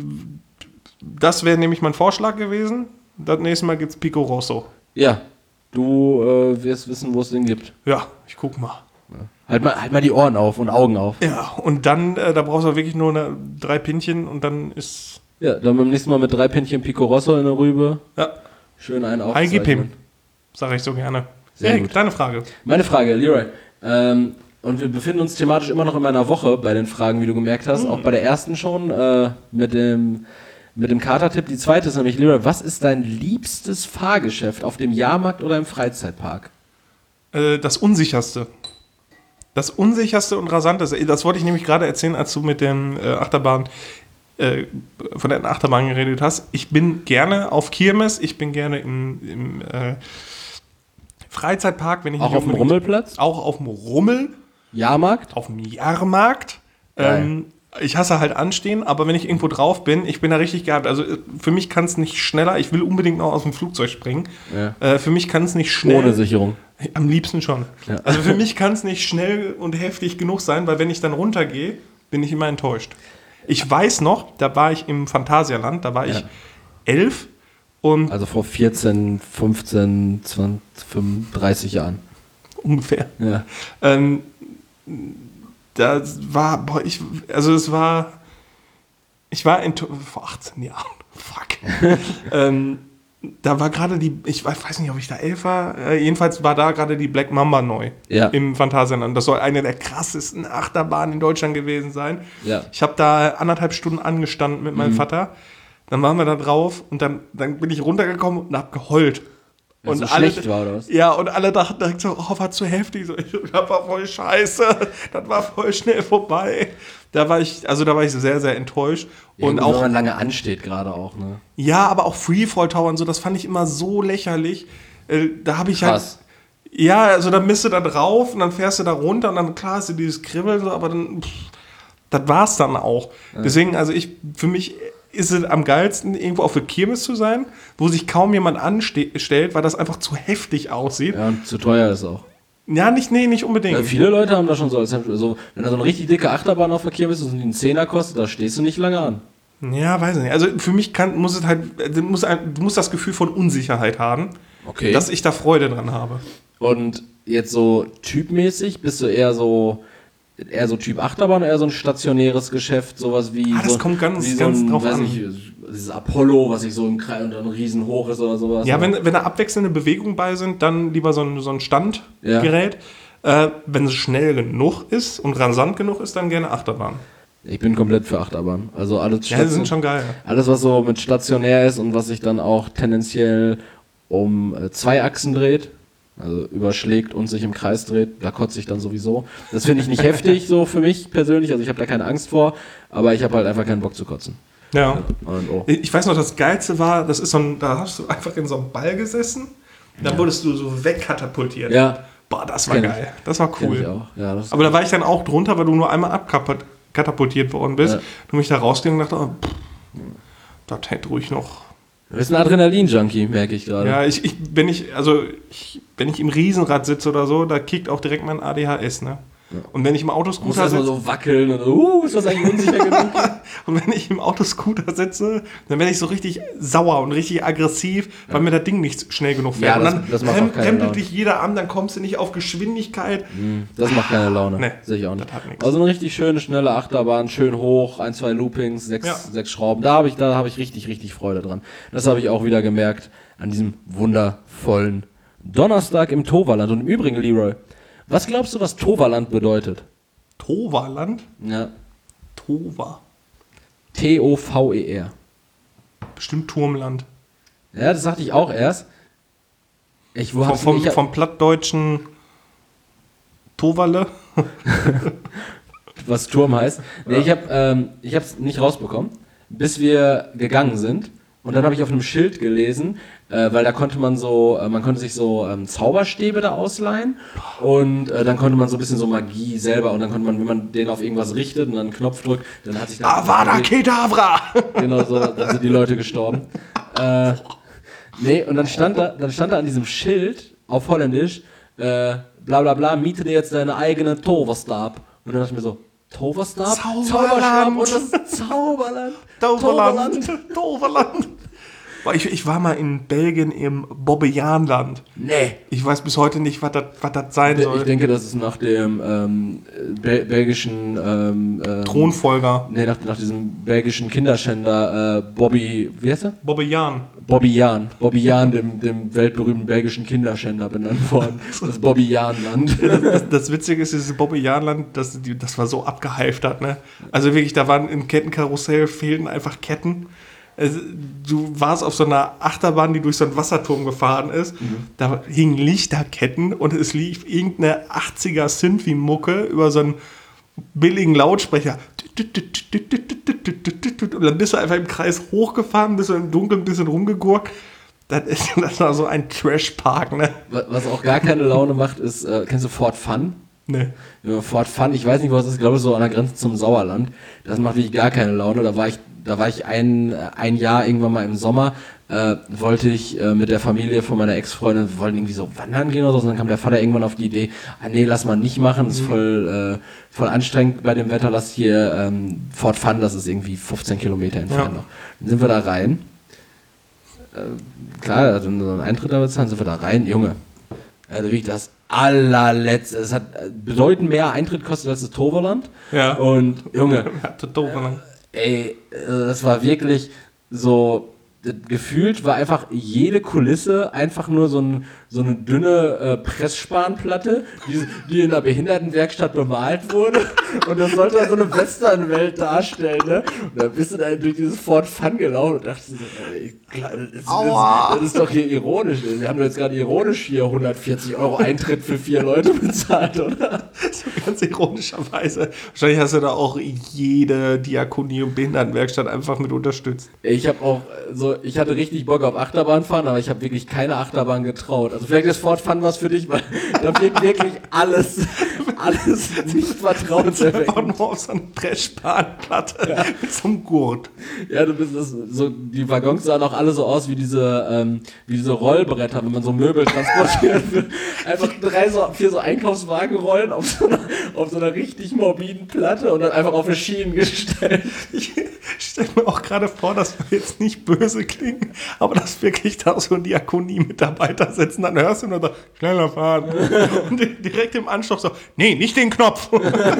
Das wäre nämlich mein Vorschlag gewesen. Das nächste Mal gibt's Pico Rosso. Ja. Du äh, wirst wissen, wo es den gibt. Ja, ich guck mal. Halt mal, halt mal die Ohren auf und Augen auf. Ja, und dann, äh, da brauchst du wirklich nur eine, drei Pinchen und dann ist. Ja, dann beim nächsten Mal mit drei Pinchen Pico Rosso in der Rübe. Ja, Schön einen Hi, gib ihm. aufzeichnen. Sag ich so gerne. Sehr Erik, gut. deine Frage. Meine Frage, Leroy. Ähm, und wir befinden uns thematisch immer noch in meiner Woche bei den Fragen, wie du gemerkt hast. Auch bei der ersten schon äh, mit dem, mit dem Kater-Tipp. Die zweite ist nämlich, Leroy, was ist dein liebstes Fahrgeschäft auf dem Jahrmarkt oder im Freizeitpark? Äh, das Unsicherste. Das Unsicherste und Rasanteste. Das wollte ich nämlich gerade erzählen, als du mit dem äh, Achterbahn, äh, von der Achterbahn geredet hast. Ich bin gerne auf Kirmes, ich bin gerne im, im äh, Freizeitpark, wenn ich Auch nicht auf dem unbedingt- Rummelplatz? Auch auf dem Rummel, Jahrmarkt? auf dem Jahrmarkt. Geil. Ähm, ich hasse halt anstehen, aber wenn ich irgendwo drauf bin, ich bin da richtig gehabt. Also äh, für mich kann es nicht schneller, ich will unbedingt noch aus dem Flugzeug springen. Ja. Äh, für mich kann es nicht schnell. Ohne Sicherung. Am liebsten schon. Ja. Also für mich kann es nicht schnell und heftig genug sein, weil wenn ich dann runtergehe, bin ich immer enttäuscht. Ich weiß noch, da war ich im Phantasialand, da war ich Ja. elf und Also vor vierzehn, fünfzehn, zwanzig, fünfunddreißig Jahren. ungefähr. Ja. Ähm, da war, boah, ich, also es war, ich war enttäuscht, vor achtzehn Jahren, fuck. ähm, da war gerade die, ich weiß nicht, ob ich da elf war, äh, jedenfalls war da gerade die Black Mamba neu Ja. im Phantasialand. Das soll eine der krassesten Achterbahnen in Deutschland gewesen sein. Ja. Ich habe da anderthalb Stunden angestanden mit meinem Vater. Dann waren wir da drauf und dann, dann bin ich runtergekommen und hab geheult. Weil es Und so alle, schlecht war, oder was? Ja, und alle dachten, dachten so, oh, war zu heftig. So, ich, das war voll scheiße. Das war voll schnell vorbei. Da war ich, also da war ich sehr, sehr enttäuscht. Ja, und gut, auch, wenn man lange ansteht gerade auch, ne? ja, aber auch Freefall Tower und so, das fand ich immer so lächerlich. Äh, da habe ich Krass. halt. Ja, also dann bist du da drauf und dann fährst du da runter und dann, klar, hast du dieses Kribbeln, so, aber dann, pff, das war's dann auch. Deswegen, also ich, für mich ist es am geilsten, irgendwo auf der Kirmes zu sein, wo sich kaum jemand anstellt, weil das einfach zu heftig aussieht. Ja, und zu teuer ist auch. Ja, nicht, nee, nicht unbedingt. Ja, viele Leute haben da schon so, als so, wenn da so eine richtig dicke Achterbahn auf Verkehr bist und die einen Zehner kostet, da stehst du nicht lange an. Ja, weiß ich nicht. Also für mich kann, muss es halt, du musst, du musst das Gefühl von Unsicherheit haben, Okay. dass ich da Freude dran habe. Und jetzt so typmäßig, bist du eher so eher so Typ Achterbahn, eher so ein stationäres Geschäft, sowas wie Ah, das so, kommt ganz, wie so ganz ein, drauf weiß an. ich, dieses Apollo, was sich so im Kreis und dann riesen hoch ist oder sowas. Ja, wenn, wenn da abwechselnde Bewegungen bei sind, dann lieber so ein, so ein Standgerät. Ja. Äh, wenn es schnell genug ist und rasant genug ist, dann gerne Achterbahn. Ich bin komplett für Achterbahn. Also alles, Ja, die sind schon geil. alles, was so mit stationär ist und was sich dann auch tendenziell um äh, zwei Achsen dreht, also überschlägt und sich im Kreis dreht, da kotze ich dann sowieso. Das finde ich nicht heftig so für mich persönlich, also ich habe da keine Angst vor, aber ich habe halt einfach keinen Bock zu kotzen. Ja. Und, oh. Ich weiß noch, das Geilste war, das ist so ein, da hast du einfach in so einem Ball gesessen, dann Ja. wurdest du so wegkatapultiert. Ja, Boah, das war Kenn ich. geil. Das war kenn ich cool. auch. Ja, das Aber da war ich dann auch drunter, weil du nur einmal abkatapultiert worden bist. Ja. Du mich da rausgegangen und dachte, oh, pff, das hätte ruhig noch. Du bist ein Adrenalin-Junkie, merke ich gerade. Ja, ich, ich, wenn ich, also ich, wenn ich im Riesenrad sitze oder so, da kickt auch direkt mein A D H S, ne? Ja. Und wenn ich im Du musst Autoscooter erstmal sitze, so wackeln und uh, ist das eigentlich unsicher genug? und wenn ich im Autoscooter sitze, dann werde ich so richtig sauer und richtig aggressiv, weil mir das Ding nicht schnell genug fährt. Ja, und das- dann das macht rem- auch keine rempelt Laune. dich jeder an, dann kommst du nicht auf Geschwindigkeit. Das macht keine Laune. Nee, Sehe ich auch nicht. das hat nichts. Also eine richtig schöne, schnelle Achterbahn, schön hoch, ein, zwei Loopings, sechs, Ja. sechs Schrauben. Da habe ich, da habe ich richtig, richtig Freude dran. Das habe ich auch wieder gemerkt an diesem wundervollen Donnerstag im Toverland. Und im Übrigen, Leroy, was glaubst du, was Toverland bedeutet? Toverland? Ja. Tova. T O V E R. Bestimmt Turmland. Ja, das sagte ich auch erst. Ich, wo Vom, hab's- vom, ich hab- vom plattdeutschen Toverle. was Turm heißt. Nee, ich habe ähm, ich hab's nicht rausbekommen, bis wir gegangen sind. Und dann habe ich auf einem Schild gelesen, äh, weil da konnte man so, äh, man konnte sich so ähm, Zauberstäbe da ausleihen und äh, dann konnte man so ein bisschen so Magie selber und dann konnte man, wenn man den auf irgendwas richtet und dann einen Knopf drückt, dann hat sich da Avada Kedavra! genau so, dann sind die Leute gestorben. Äh, nee, und dann stand da, dann stand da an diesem Schild auf Holländisch, äh, bla bla bla, miete dir jetzt deine eigene Toverstab. Und dann dachte ich mir so, Toverstab? Zauberland. Zauberstab und das ist Zauberland. Toverland! Toverland! Boah, Ich, ich war mal in Belgien im Bobbejaanland. Nee. Ich weiß bis heute nicht, was das was das sein Ich soll. denke, das ist nach dem ähm, Bel belgischen ähm, ähm, Thronfolger. Nee, nach, nach diesem belgischen Kinderschänder äh, Bobby, wie heißt er? Bobbejaan. Bobby Jahn. Bobby Jahn, dem, dem weltberühmten belgischen Kinderschänder benannt worden. Das Bobby Jahn-Land. Das, das Witzige ist, dieses Bobbejaanland, das, die- das war so abgehalftert, ne? Also wirklich, da waren im Kettenkarussell fehlten einfach Ketten. Also, du warst auf so einer Achterbahn, die durch so einen Wasserturm gefahren ist. Da hingen Lichterketten und es lief irgendeine achtziger Synthie-Mucke über so einen billigen Lautsprecher. Und dann bist du einfach im Kreis hochgefahren, bist du im Dunkeln ein bisschen rumgegurkt. Das, ist, das war so ein Trash-Park, ne? Was auch gar keine Laune macht, ist, äh, kennst du Fort Fun? Ne. Ja, Fort Fun, ich weiß nicht, was das ist, ich glaube so an der Grenze zum Sauerland. Das macht wirklich gar keine Laune. Da war ich, da war ich ein, ein Jahr irgendwann mal im Sommer, äh, wollte ich äh, mit der Familie von meiner Ex-Freundin, wir wollten irgendwie so wandern gehen oder so, und dann kam der Vater irgendwann auf die Idee, ah nee, lass mal nicht machen, ist voll, äh, voll anstrengend bei dem Wetter, lass hier ähm, Fort Fun, das ist irgendwie fünfzehn Kilometer entfernt Ja. noch. Dann sind wir da rein. Äh, klar, also so einen Eintritt da bezahlen, sind wir da rein, Junge. Also wirklich das allerletzte. Es hat äh, bedeutend mehr Eintritt gekostet als das Toverland. Ja. Und Junge, Ja, total doof, ne? ey, äh, das war wirklich so, das gefühlt war einfach jede Kulisse einfach nur so, ein, so eine dünne äh, Pressspanplatte, die, die in der Behindertenwerkstatt bemalt wurde. Und das sollte so eine Westernwelt darstellen, ne? Und dann bist du da durch dieses Fort Fun gelaufen und dachtest so, ey, klar, das, ist, Aua. das, das ist doch hier ironisch. Wir haben jetzt gerade ironisch hier hundertvierzig Euro Eintritt für vier Leute bezahlt, oder? So ganz ironischerweise. Wahrscheinlich hast du da auch jede Diakonie und Behindertenwerkstatt einfach mit unterstützt. Ich habe auch so also ich hatte richtig Bock auf Achterbahn fahren, aber ich habe wirklich keine Achterbahn getraut. Also vielleicht ist Fort Fun was für dich, weil da wird wirklich alles, alles nicht vertrauenserweckend. Einfach nur auf so einer Dreschbahnplatte ja. mit so einem Gurt. Ja, du bist das, so, die Waggons sahen auch alle so aus wie diese, ähm, wie diese Rollbretter, wenn man so Möbel transportiert wird. Einfach drei, so, vier so Einkaufswagenrollen auf so einer, auf so einer richtig morbiden Platte und dann einfach auf eine Schienen gestellt. Ich stelle mir auch gerade vor, dass wir jetzt nicht böse klingen, aber dass wirklich da so Diakonie-Mitarbeiter sitzen, dann hörst du nur so, schneller fahren. Und direkt im Anschluss so, nee, nicht den Knopf.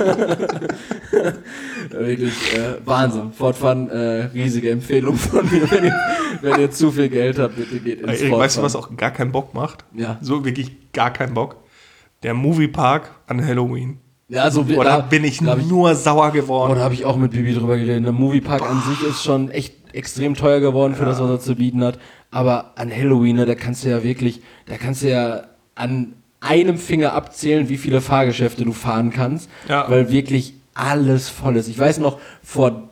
Wirklich äh, Wahnsinn. Fort Fun, äh, riesige Empfehlung von mir. Wenn ihr, wenn ihr zu viel Geld habt, bitte geht ins Erik, Fort weißt Fun. du, was auch gar keinen Bock macht? Ja. So wirklich gar keinen Bock. Der Moviepark an Halloween. Ja, also, Oder da bin ich, ich, nur sauer geworden. Oh, da habe ich auch mit Bibi drüber geredet. Der Moviepark an sich ist schon echt extrem teuer geworden für ja. das, was er zu bieten hat. Aber an Halloween, ne, da kannst du ja wirklich, da kannst du ja an einem Finger abzählen, wie viele Fahrgeschäfte du fahren kannst. Ja. Weil wirklich alles voll ist. Ich weiß noch, vor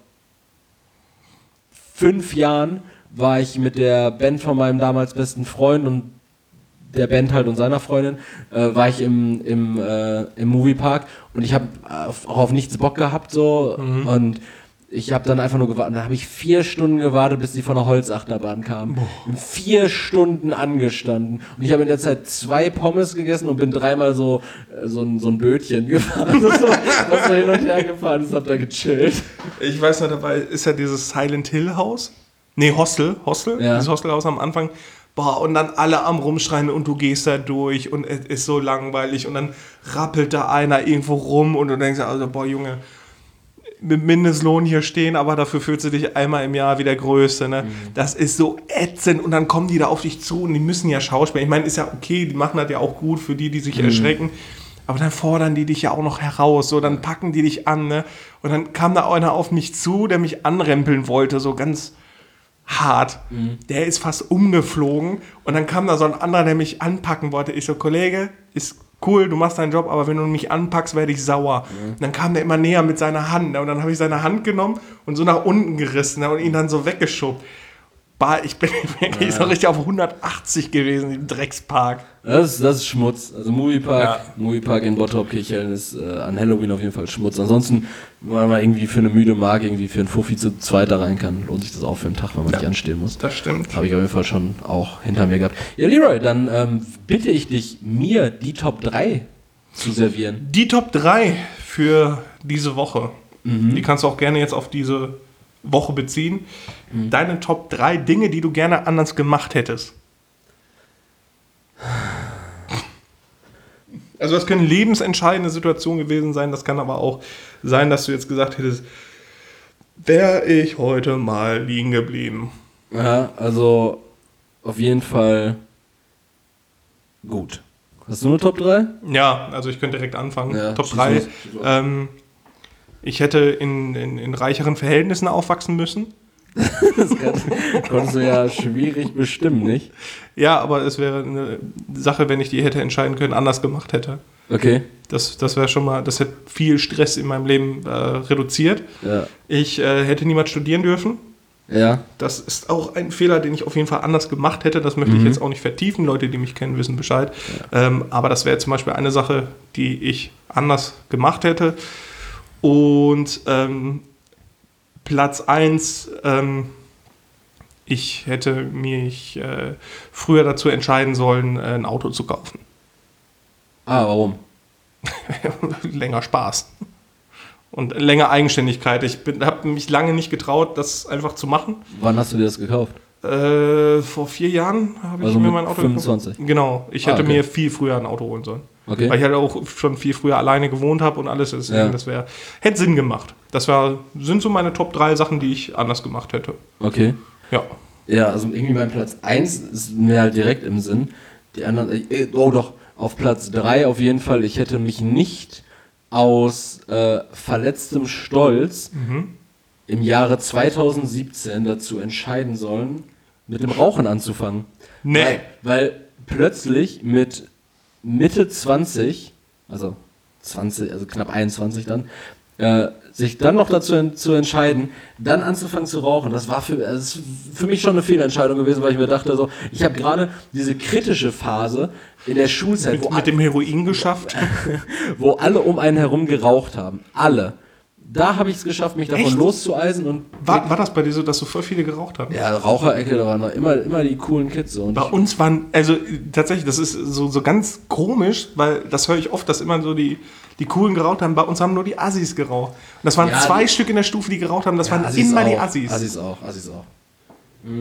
fünf Jahren war ich mit der Band von meinem damals besten Freund und der Band halt und seiner Freundin, äh, war ich im, im, äh, im Moviepark und ich habe auch auf nichts Bock gehabt so mhm. und ich habe dann einfach nur gewartet. Dann habe ich vier Stunden gewartet, bis die von der Holzachterbahn kamen. Vier Stunden angestanden. Und ich habe in der Zeit zwei Pommes gegessen und bin dreimal so, äh, so, ein, so ein Bötchen gefahren. so, was so hin und her gefahren ist, hab da gechillt. Ich weiß noch, dabei ist ja dieses Silent Hill Haus. Nee, Hostel. Hostel. Ja. Dieses Hostelhaus am Anfang. Boah, und dann alle am Rumschreien und du gehst da durch und es ist so langweilig und dann rappelt da einer irgendwo rum und du denkst, also boah, Junge, mit Mindestlohn hier stehen, aber dafür fühlst du dich einmal im Jahr wie der Größte, ne? Mhm. Das ist so ätzend und dann kommen die da auf dich zu und die müssen ja schauspielen. Ich meine, ist ja okay, die machen das ja auch gut für die, die sich mhm. erschrecken, aber dann fordern die dich ja auch noch heraus, so, dann packen die dich an, ne? Und dann kam da einer auf mich zu, der mich anrempeln wollte, so ganz hart. Mhm. Der ist fast umgeflogen und dann kam da so ein anderer, der mich anpacken wollte. Ich so, Kollege, ist cool, du machst deinen Job, aber wenn du mich anpackst, werde ich sauer. Mhm. Und dann kam der immer näher mit seiner Hand und dann habe ich seine Hand genommen und so nach unten gerissen und ihn dann so weggeschoben. Bah, ich bin wirklich ja. so richtig auf hundertachtzig gewesen im Dreckspark. Das ist, das ist Schmutz. Also Moviepark, ja. Moviepark in Bottrop-Kirchhellen ist äh, an Halloween auf jeden Fall Schmutz. Ansonsten, wenn man mal irgendwie für eine müde Mark irgendwie für einen Fuffi zu zweit da rein kann, lohnt sich das auch für einen Tag, wenn man ja. nicht anstehen muss. Das stimmt. Habe ich auf jeden Fall schon auch hinter mir gehabt. Ja, Leroy, dann ähm, bitte ich dich, mir die Top drei zu servieren. Die Top drei für diese Woche. Mhm. Die kannst du auch gerne jetzt auf diese Woche beziehen. Mhm. Deine Top drei Dinge, die du gerne anders gemacht hättest. Also das können lebensentscheidende Situationen gewesen sein, das kann aber auch sein, dass du jetzt gesagt hättest, wäre ich heute mal liegen geblieben. Ja, also auf jeden Fall gut. Hast du eine Top drei? Ja, also ich könnte direkt anfangen. Ja, Top drei. Ähm, ich hätte in, in, in reicheren Verhältnissen aufwachsen müssen. Das kann, konntest du ja schwierig bestimmen, nicht? Ja, aber es wäre eine Sache, wenn ich die hätte entscheiden können, anders gemacht hätte. Okay. Das, das wäre schon mal, das hätte viel Stress in meinem Leben äh, reduziert. Ja. Ich äh, hätte niemals studieren dürfen. Ja. Das ist auch ein Fehler, den ich auf jeden Fall anders gemacht hätte. Das möchte mhm. ich jetzt auch nicht vertiefen. Leute, die mich kennen, wissen Bescheid. Ja. Ähm, aber das wäre zum Beispiel eine Sache, die ich anders gemacht hätte. Und ähm, Platz eins, ähm, ich hätte mich äh, früher dazu entscheiden sollen, äh, ein Auto zu kaufen. Ah, warum? Länger Spaß. Und länger Eigenständigkeit. Ich habe mich lange nicht getraut, das einfach zu machen. Wann hast du dir das gekauft? Äh, vor vier Jahren habe ich also mir mein Auto fünfundzwanzig gekauft. Genau, ich hätte ah, okay. mir viel früher ein Auto holen sollen. Okay. Weil ich halt auch schon viel früher alleine gewohnt habe und alles. Deswegen, ja. Das wär, hätte Sinn gemacht. Das wär, sind so meine Top drei Sachen, die ich anders gemacht hätte. Okay. Ja. Ja, also irgendwie mein Platz eins ist mir halt direkt im Sinn. Die anderen, äh, oh doch, auf Platz drei auf jeden Fall. Ich hätte mich nicht aus äh, verletztem Stolz mhm. im Jahre zweitausendsiebzehn dazu entscheiden sollen, mit dem Rauchen anzufangen. Nee. Weil, weil plötzlich mit Mitte zwanzig, also zwanzig, also knapp einundzwanzig dann, äh, sich dann noch dazu en- zu entscheiden, dann anzufangen zu rauchen, das war für, das ist für mich schon eine Fehlentscheidung gewesen, weil ich mir dachte, so, ich habe gerade diese kritische Phase in der Schulzeit, wo, Mit, mit dem Heroin geschafft. wo alle um einen herum geraucht haben. Alle. Da habe ich es geschafft, mich davon Echt? loszueisen und War, war das bei dir so, dass so voll viele geraucht haben? ja, Raucherecke, da waren noch immer, immer die coolen Kids so. Und Bei ich, uns waren, also äh, tatsächlich, das ist so, so ganz komisch, weil das höre ich oft, dass immer so die, die Coolen geraucht haben. Bei uns haben nur die Assis geraucht. Und das waren Ja, zwei die- Stück in der Stufe, die geraucht haben. Das ja, waren Assis immer auch, die Assis. Assis auch, Assis auch. Mhm.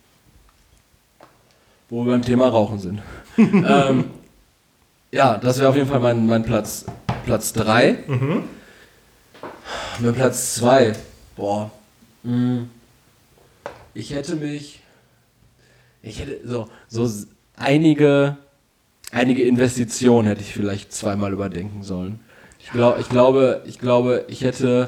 Wo wir beim Thema Rauchen sind. ähm, ja, das wäre auf jeden Fall mein, mein Platz Platz drei. Mhm. Mein Platz zwei. Boah. Mhm. Ich hätte mich. Ich hätte so, so s- einige, einige Investitionen hätte ich vielleicht zweimal überdenken sollen. Ich, glaub, ich glaube, ich glaube, ich hätte.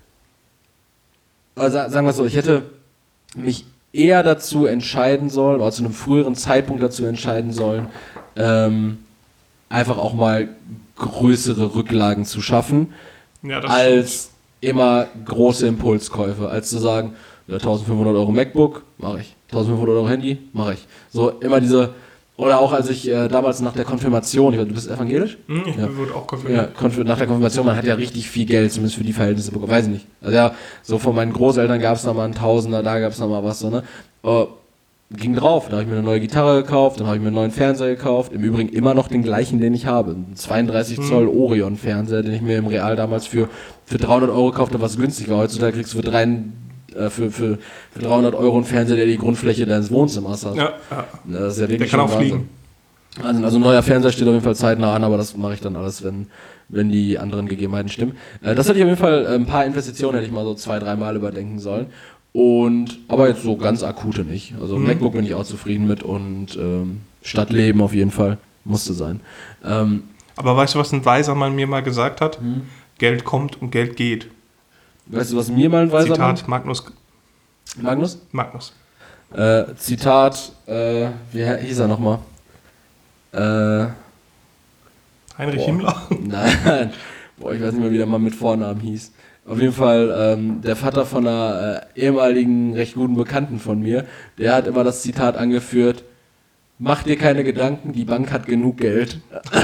Also sagen wir es so, ich hätte mich eher dazu entscheiden sollen, oder zu einem früheren Zeitpunkt dazu entscheiden sollen, ähm, einfach auch mal größere Rücklagen zu schaffen, Ja, das als immer große Impulskäufe, als zu sagen, ja, eintausendfünfhundert Euro MacBook, mache ich. eintausendfünfhundert Euro Handy, mache ich. So immer diese, oder auch als ich äh, damals nach der Konfirmation, ich weiß, du bist evangelisch? Hm, ich Ja. würde auch Ja, konfirmiert. Konf- nach der Konfirmation, man hat ja richtig viel Geld, zumindest für die Verhältnisse bekommen, weiß ich nicht. Also ja, so von meinen Großeltern gab es noch mal einen Tausender, da gab es noch mal was, so, ne? Äh, ging drauf, da habe ich mir eine neue Gitarre gekauft, dann habe ich mir einen neuen Fernseher gekauft, im Übrigen immer noch den gleichen, den ich habe, einen zweiunddreißig Zoll Orion Fernseher, den ich mir im Real damals für, für dreihundert Euro kaufte, was günstig war. Heutzutage kriegst du für, drei, äh, für, für, für dreihundert Euro einen Fernseher, der die Grundfläche deines Wohnzimmers hat. Ja, ja. Das ist ja wirklich Der kann schon auch Wahnsinn. fliegen. Also, also ein neuer Fernseher steht auf jeden Fall zeitnah an, aber das mache ich dann alles, wenn, wenn die anderen Gegebenheiten stimmen. Äh, das hätte ich auf jeden Fall, äh, ein paar Investitionen hätte ich mal so zwei, dreimal überdenken sollen. Und, aber jetzt so ganz akute nicht. Also Mhm. MacBook bin ich auch zufrieden mit und ähm, Stadtleben auf jeden Fall. Musste sein. Ähm, Aber weißt du, was ein weiser Mann mir mal gesagt hat? Hm. Geld kommt und Geld geht. weißt du, was mir mal ein weiser Zitat Magnus. Mann- Magnus? Magnus. Äh, Zitat, äh, wie hieß er nochmal? Äh, Heinrich Boah. Himmler. Nein, boah, ich weiß nicht mehr, wie der Mann mit Vornamen hieß. Auf jeden Fall ähm, der Vater von einer äh, ehemaligen, recht guten Bekannten von mir, der hat immer das Zitat angeführt, mach dir keine Gedanken, die Bank hat genug Geld.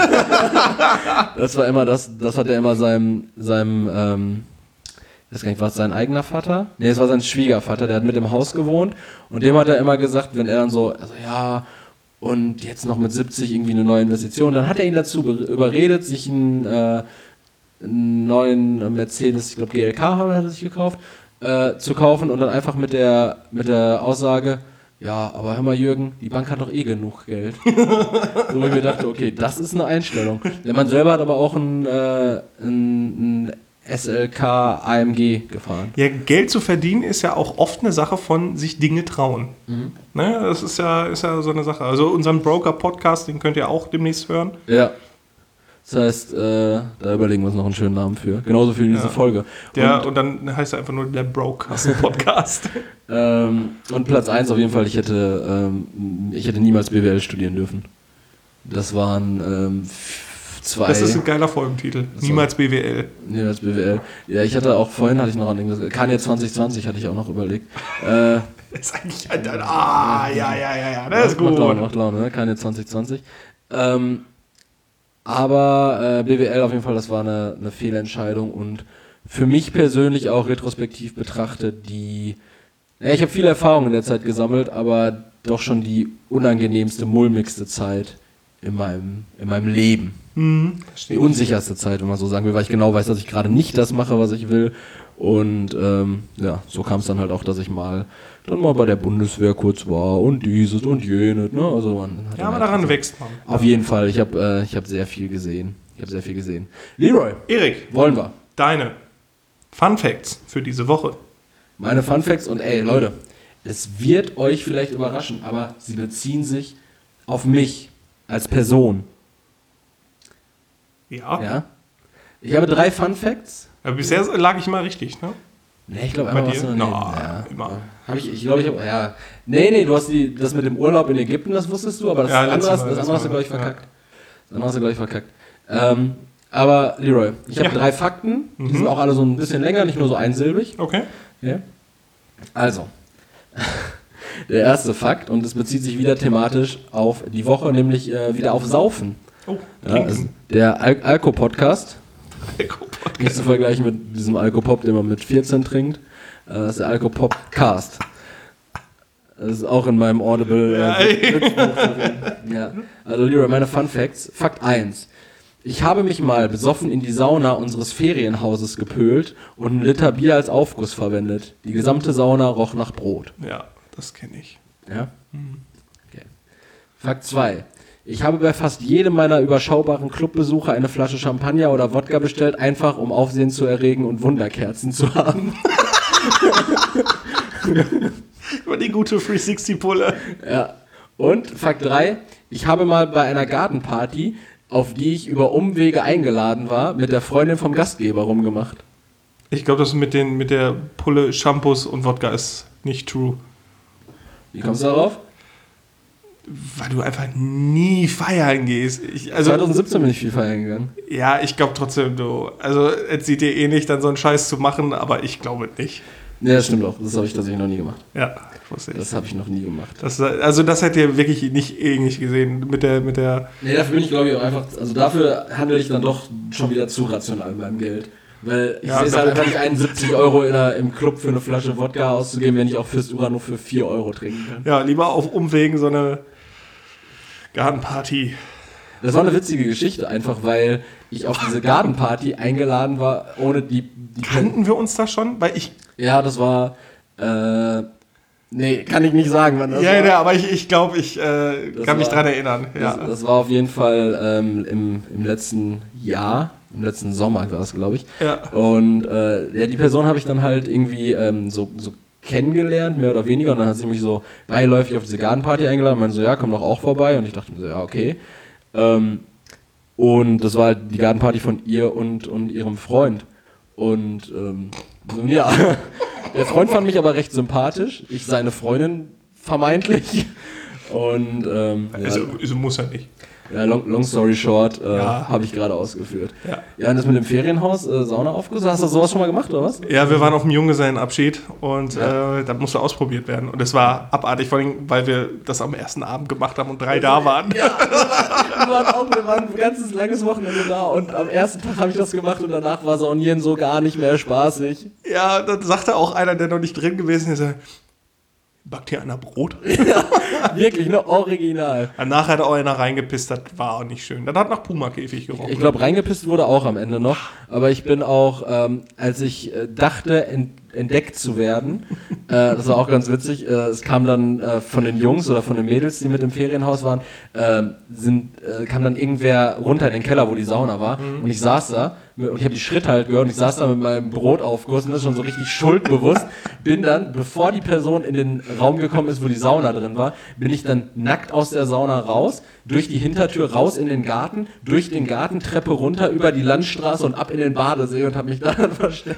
Das war immer das, das hat er immer seinem, seinem ähm, ich weiß gar nicht, war es sein eigener Vater? Nee, es war sein Schwiegervater, der hat mit im Haus gewohnt und dem hat er immer gesagt, wenn er dann so, also ja, und jetzt noch mit siebzig irgendwie eine neue Investition, dann hat er ihn dazu be- überredet, sich einen, äh, einen neuen Mercedes, ich glaube G L K hat er sich gekauft, äh, zu kaufen und dann einfach mit der, mit der Aussage, ja, aber hör mal Jürgen, die Bank hat doch eh genug Geld. So, wo ich mir dachte, okay, das ist eine Einstellung. Der Mann selber hat aber auch ein, äh, ein, ein S L K A M G gefahren. Ja, Geld zu verdienen ist ja auch oft eine Sache von sich Dinge trauen. Mhm. Ne, das ist ja, ist ja so eine Sache. Also unseren Broker-Podcast, den könnt ihr auch demnächst hören. Ja. Das heißt, äh, da überlegen wir uns noch einen schönen Namen für. Genauso für diese Ja. Folge. Der, Und, und, dann heißt er einfach nur der Broadcast-Podcast. ähm, und Platz eins auf jeden Fall, ich hätte, ähm, ich hätte niemals B W L studieren dürfen. Das waren ähm, f- zwei. Das ist ein geiler Folgentitel. So. Niemals B W L. Niemals B W L. Ja, ich hatte auch vorhin, hatte ich noch an den Kanye zwanzig zwanzig hatte ich auch noch überlegt. Äh, Das ist eigentlich ein, ein, ah, ja, ja, ja, ja, das ist Macht Laune, gut. macht Laune, ne? Keine zwanzig zwanzig. Ähm, aber äh, B W L auf jeden Fall, das war eine, eine Fehlentscheidung und für mich persönlich auch retrospektiv betrachtet, die. Ja, ich habe viel Erfahrung in der Zeit gesammelt, aber doch schon die unangenehmste, mulmigste Zeit in meinem, in meinem Leben. Mhm. Die unsicherste Zeit, wenn man so sagen will, weil ich genau weiß, dass ich gerade nicht das mache, was ich will. Und ähm, ja, so kam es dann halt auch, dass ich mal dann mal bei der Bundeswehr kurz war und dieses und jenes. Ne? Also man hat Ja, dann aber halt daran so- wächst man. Auf jeden Fall, ich habe äh, ich hab sehr viel gesehen. Ich habe sehr viel gesehen. Leroy, Erik, wollen wir? deine Fun Facts für diese Woche. Meine Fun Facts und ey, Leute, es wird euch vielleicht überraschen, aber sie beziehen sich auf mich als Person. Ja. Ja? Ich habe drei Fun Facts. Aber bisher lag ich immer richtig, ne? Nee, ich glaube Bei einmal dir? was No, ja. immer. Hab ich ich glaube, ich habe, ja. Nee, nee, du hast die, das mit dem Urlaub in Ägypten, das wusstest du, aber das Ja, andere, letztes hast- Mal, das letztes andere hast du, Mal, glaube ich, ja. verkackt. Das andere hast du, glaube ich, verkackt. Ähm, Aber Leroy, ich habe Ja. drei Fakten, die Mhm. sind auch alle so ein bisschen länger, nicht nur so einsilbig. Okay. Ja. Also, der erste Fakt, und es bezieht sich wieder thematisch auf die Woche, nämlich äh, wieder auf Saufen. Oh, Ja, also der Al- Alko-Podcast, Alko-Podcast. nicht zu vergleichen mit diesem Alkopop, den man mit vierzehn trinkt, äh, das ist der Alkopop-Cast. Das ist auch in meinem Audible. Ja, Äh, ja. Also, Leroy, meine Fun Facts. Fakt eins. Ich habe mich mal besoffen in die Sauna unseres Ferienhauses gepölt und einen Liter Bier als Aufguss verwendet. Die gesamte Sauna roch nach Brot. Ja, das kenne ich. Ja? Okay. Fakt zwei. Ich habe bei fast jedem meiner überschaubaren Clubbesuche eine Flasche Champagner oder Wodka bestellt, einfach um Aufsehen zu erregen und Wunderkerzen zu haben. Über die gute dreihundertsechzig-Pulle. Ja. Und Fakt drei. Ich habe mal bei einer Gartenparty, auf die ich über Umwege eingeladen war, mit der Freundin vom Gastgeber rumgemacht. Ich glaube, das mit, den, mit der Pulle Shampoos und Wodka ist nicht true. Wie kommst du darauf? Weil du einfach nie feiern gehst. Ich, also, zwanzig siebzehn bin ich viel feiern gegangen. ja, ich glaube trotzdem, du. Also, es sieht dir eh nicht, dann so einen Scheiß zu machen, aber ich glaube nicht. Ne, das stimmt auch. Das habe ich tatsächlich noch nie gemacht. Ja, wusste ich. Das habe ich noch nie gemacht. Das, also, das hätte ihr wirklich nicht ähnlich gesehen mit der. Mit der Nee, dafür bin ich, glaube ich, auch einfach. Also dafür handle ich dann doch schon wieder zu rational mit meinem Geld. Weil ich Ja, sehe es da- halt einfach nicht ein, siebzig Euro in der, im Club für eine Flasche Wodka auszugeben, wenn ich auch fürs Uran nur für vier Euro trinken kann. ja, lieber auf Umwegen so eine Gartenparty. Das war eine witzige Geschichte, einfach weil ich auf diese Gartenparty eingeladen war, ohne die. die Kannten wir uns da schon? Weil ich. Ja, das war. Äh, nee, kann ich nicht sagen, wann das Ja, war. ja, aber ich, ich glaube, ich äh, Das kann mich war- dran erinnern. Ja. Das, das war auf jeden Fall ähm, im, im letzten Jahr, im letzten Sommer war es, glaube ich. Ja. Und äh, ja, die Person habe ich dann halt irgendwie ähm, so, so kennengelernt, mehr oder weniger. Und dann hat sie mich so beiläufig auf diese Gartenparty eingeladen und meinte so, ja, komm doch auch vorbei. Und ich dachte mir so, ja, okay. Ähm, und das war halt die Gartenparty von ihr und, und ihrem Freund. Und ähm, nun ja, der Freund fand mich aber recht sympathisch. Ich seine Freundin vermeintlich. Und ähm, ja, Also, also muss er nicht. ja, long, long story short, äh, Ja. habe ich gerade ausgeführt. Ja. Ja, und das mit dem Ferienhaus, äh, Sauna aufgesucht, hast du sowas schon mal gemacht, oder was? Ja, wir waren auf dem Junggesellenabschied und Ja. äh, da musste ausprobiert werden. Und es war abartig, vor allem, weil wir das am ersten Abend gemacht haben und drei da waren. Ja, wir waren auch, wir waren ein ganzes langes Wochenende da und am ersten Tag habe ich das gemacht und danach war Saunieren so gar nicht mehr spaßig. Ja, dann sagte auch einer, der noch nicht drin gewesen ist, er, backt hier einer Brot? Wirklich, ne? Original. Danach hat auch einer reingepisst, das war auch nicht schön. Das hat nach Puma-Käfig gerochen. Ich glaube, reingepisst wurde auch am Ende noch, aber ich bin auch, ähm, als ich äh, dachte, ent entdeckt zu werden, äh, das war auch ganz witzig, äh, es kam dann äh, von den Jungs oder von den Mädels, die mit im Ferienhaus waren, äh, sind, äh, kam dann irgendwer runter in den Keller, wo die Sauna war, und ich saß da und ich habe die Schritte halt gehört und ich saß da mit meinem Brotaufguss und das schon so richtig schuldbewusst, bin dann, bevor die Person in den Raum gekommen ist, wo die Sauna drin war, bin ich dann nackt aus der Sauna raus, durch die Hintertür raus in den Garten, durch den Garten, Treppe runter, über die Landstraße und ab in den Badesee und habe mich da dann versteckt.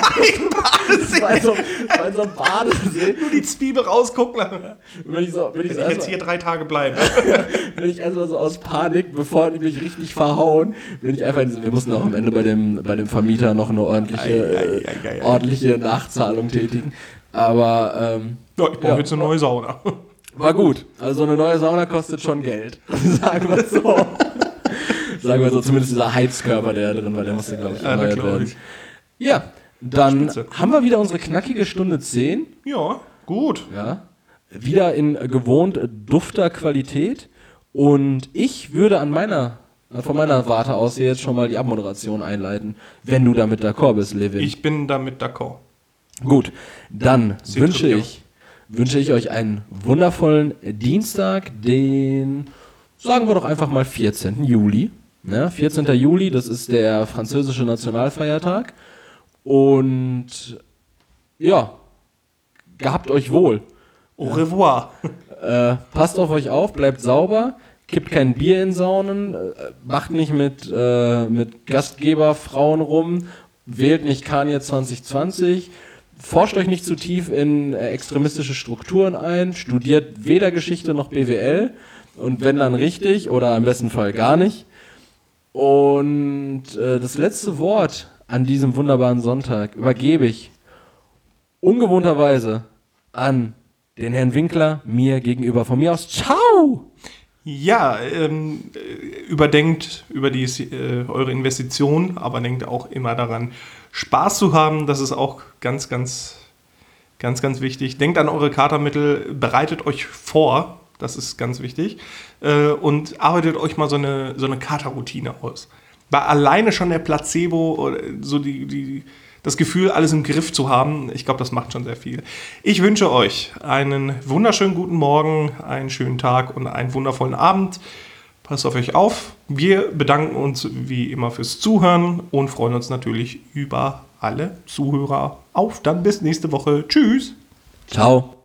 Das war so, das war so ein Badesee. Nur die Zwiebel rausgucken lassen. Bin ich so, bin ich Wenn so ich jetzt erstmal, hier drei Tage bleibe. bin ich erstmal so aus Panik, bevor die mich richtig verhauen, bin ich einfach in, wir mussten auch am Ende bei dem, bei dem Vermieter noch eine ordentliche, Ei, ei, äh, ei, ei, ei. ordentliche Nachzahlung tätigen. Aber ähm, Ja, ich brauche Ja. jetzt eine neue Sauna. war gut. Also eine neue Sauna kostet schon Geld. Sagen wir so. Sagen wir so, zumindest dieser Heizkörper, der da drin war, der musste, glaube ich, Ja, da erneuert glaube werden. ich. Ja, dann Spitze. haben wir wieder unsere knackige Stunde zehn. Ja, gut. Ja. Wieder in gewohnt dufter Qualität. Und ich würde an meiner, von meiner Warte aus hier jetzt schon mal die Abmoderation einleiten, wenn du damit d'accord bist, Levin. Ich bin damit d'accord. Gut, dann C'est wünsche très bien. ich, wünsche ich euch einen wundervollen Dienstag, den, sagen wir doch einfach mal vierzehnten Juli. Ja, vierzehnten Juli, das ist der französische Nationalfeiertag. Und ja, gehabt euch wohl. Au revoir. Äh, passt auf euch auf, bleibt sauber, kippt kein Bier in Saunen, äh, macht nicht mit, äh, mit Gastgeberfrauen rum, wählt nicht Kanye zwanzig zwanzig, forscht euch nicht zu tief in äh, extremistische Strukturen ein, studiert weder Geschichte noch B W L und wenn dann richtig oder im besten Fall gar nicht. Und äh, das letzte Wort an diesem wunderbaren Sonntag übergebe ich ungewohnterweise an den Herrn Winkler, mir gegenüber. Von mir aus, ciao! Ja, ähm, überdenkt über die, äh, eure Investition, aber denkt auch immer daran, Spaß zu haben. Das ist auch ganz, ganz, ganz, ganz wichtig. Denkt an eure Katermittel, bereitet euch vor, das ist ganz wichtig, äh, und arbeitet euch mal so eine, so eine Katerroutine aus. Weil alleine schon der Placebo, oder so die, die, das Gefühl, alles im Griff zu haben, ich glaube, das macht schon sehr viel. Ich wünsche euch einen wunderschönen guten Morgen, einen schönen Tag und einen wundervollen Abend. Passt auf euch auf. Wir bedanken uns wie immer fürs Zuhören und freuen uns natürlich über alle Zuhörer. Auf dann bis nächste Woche. Tschüss. Ciao.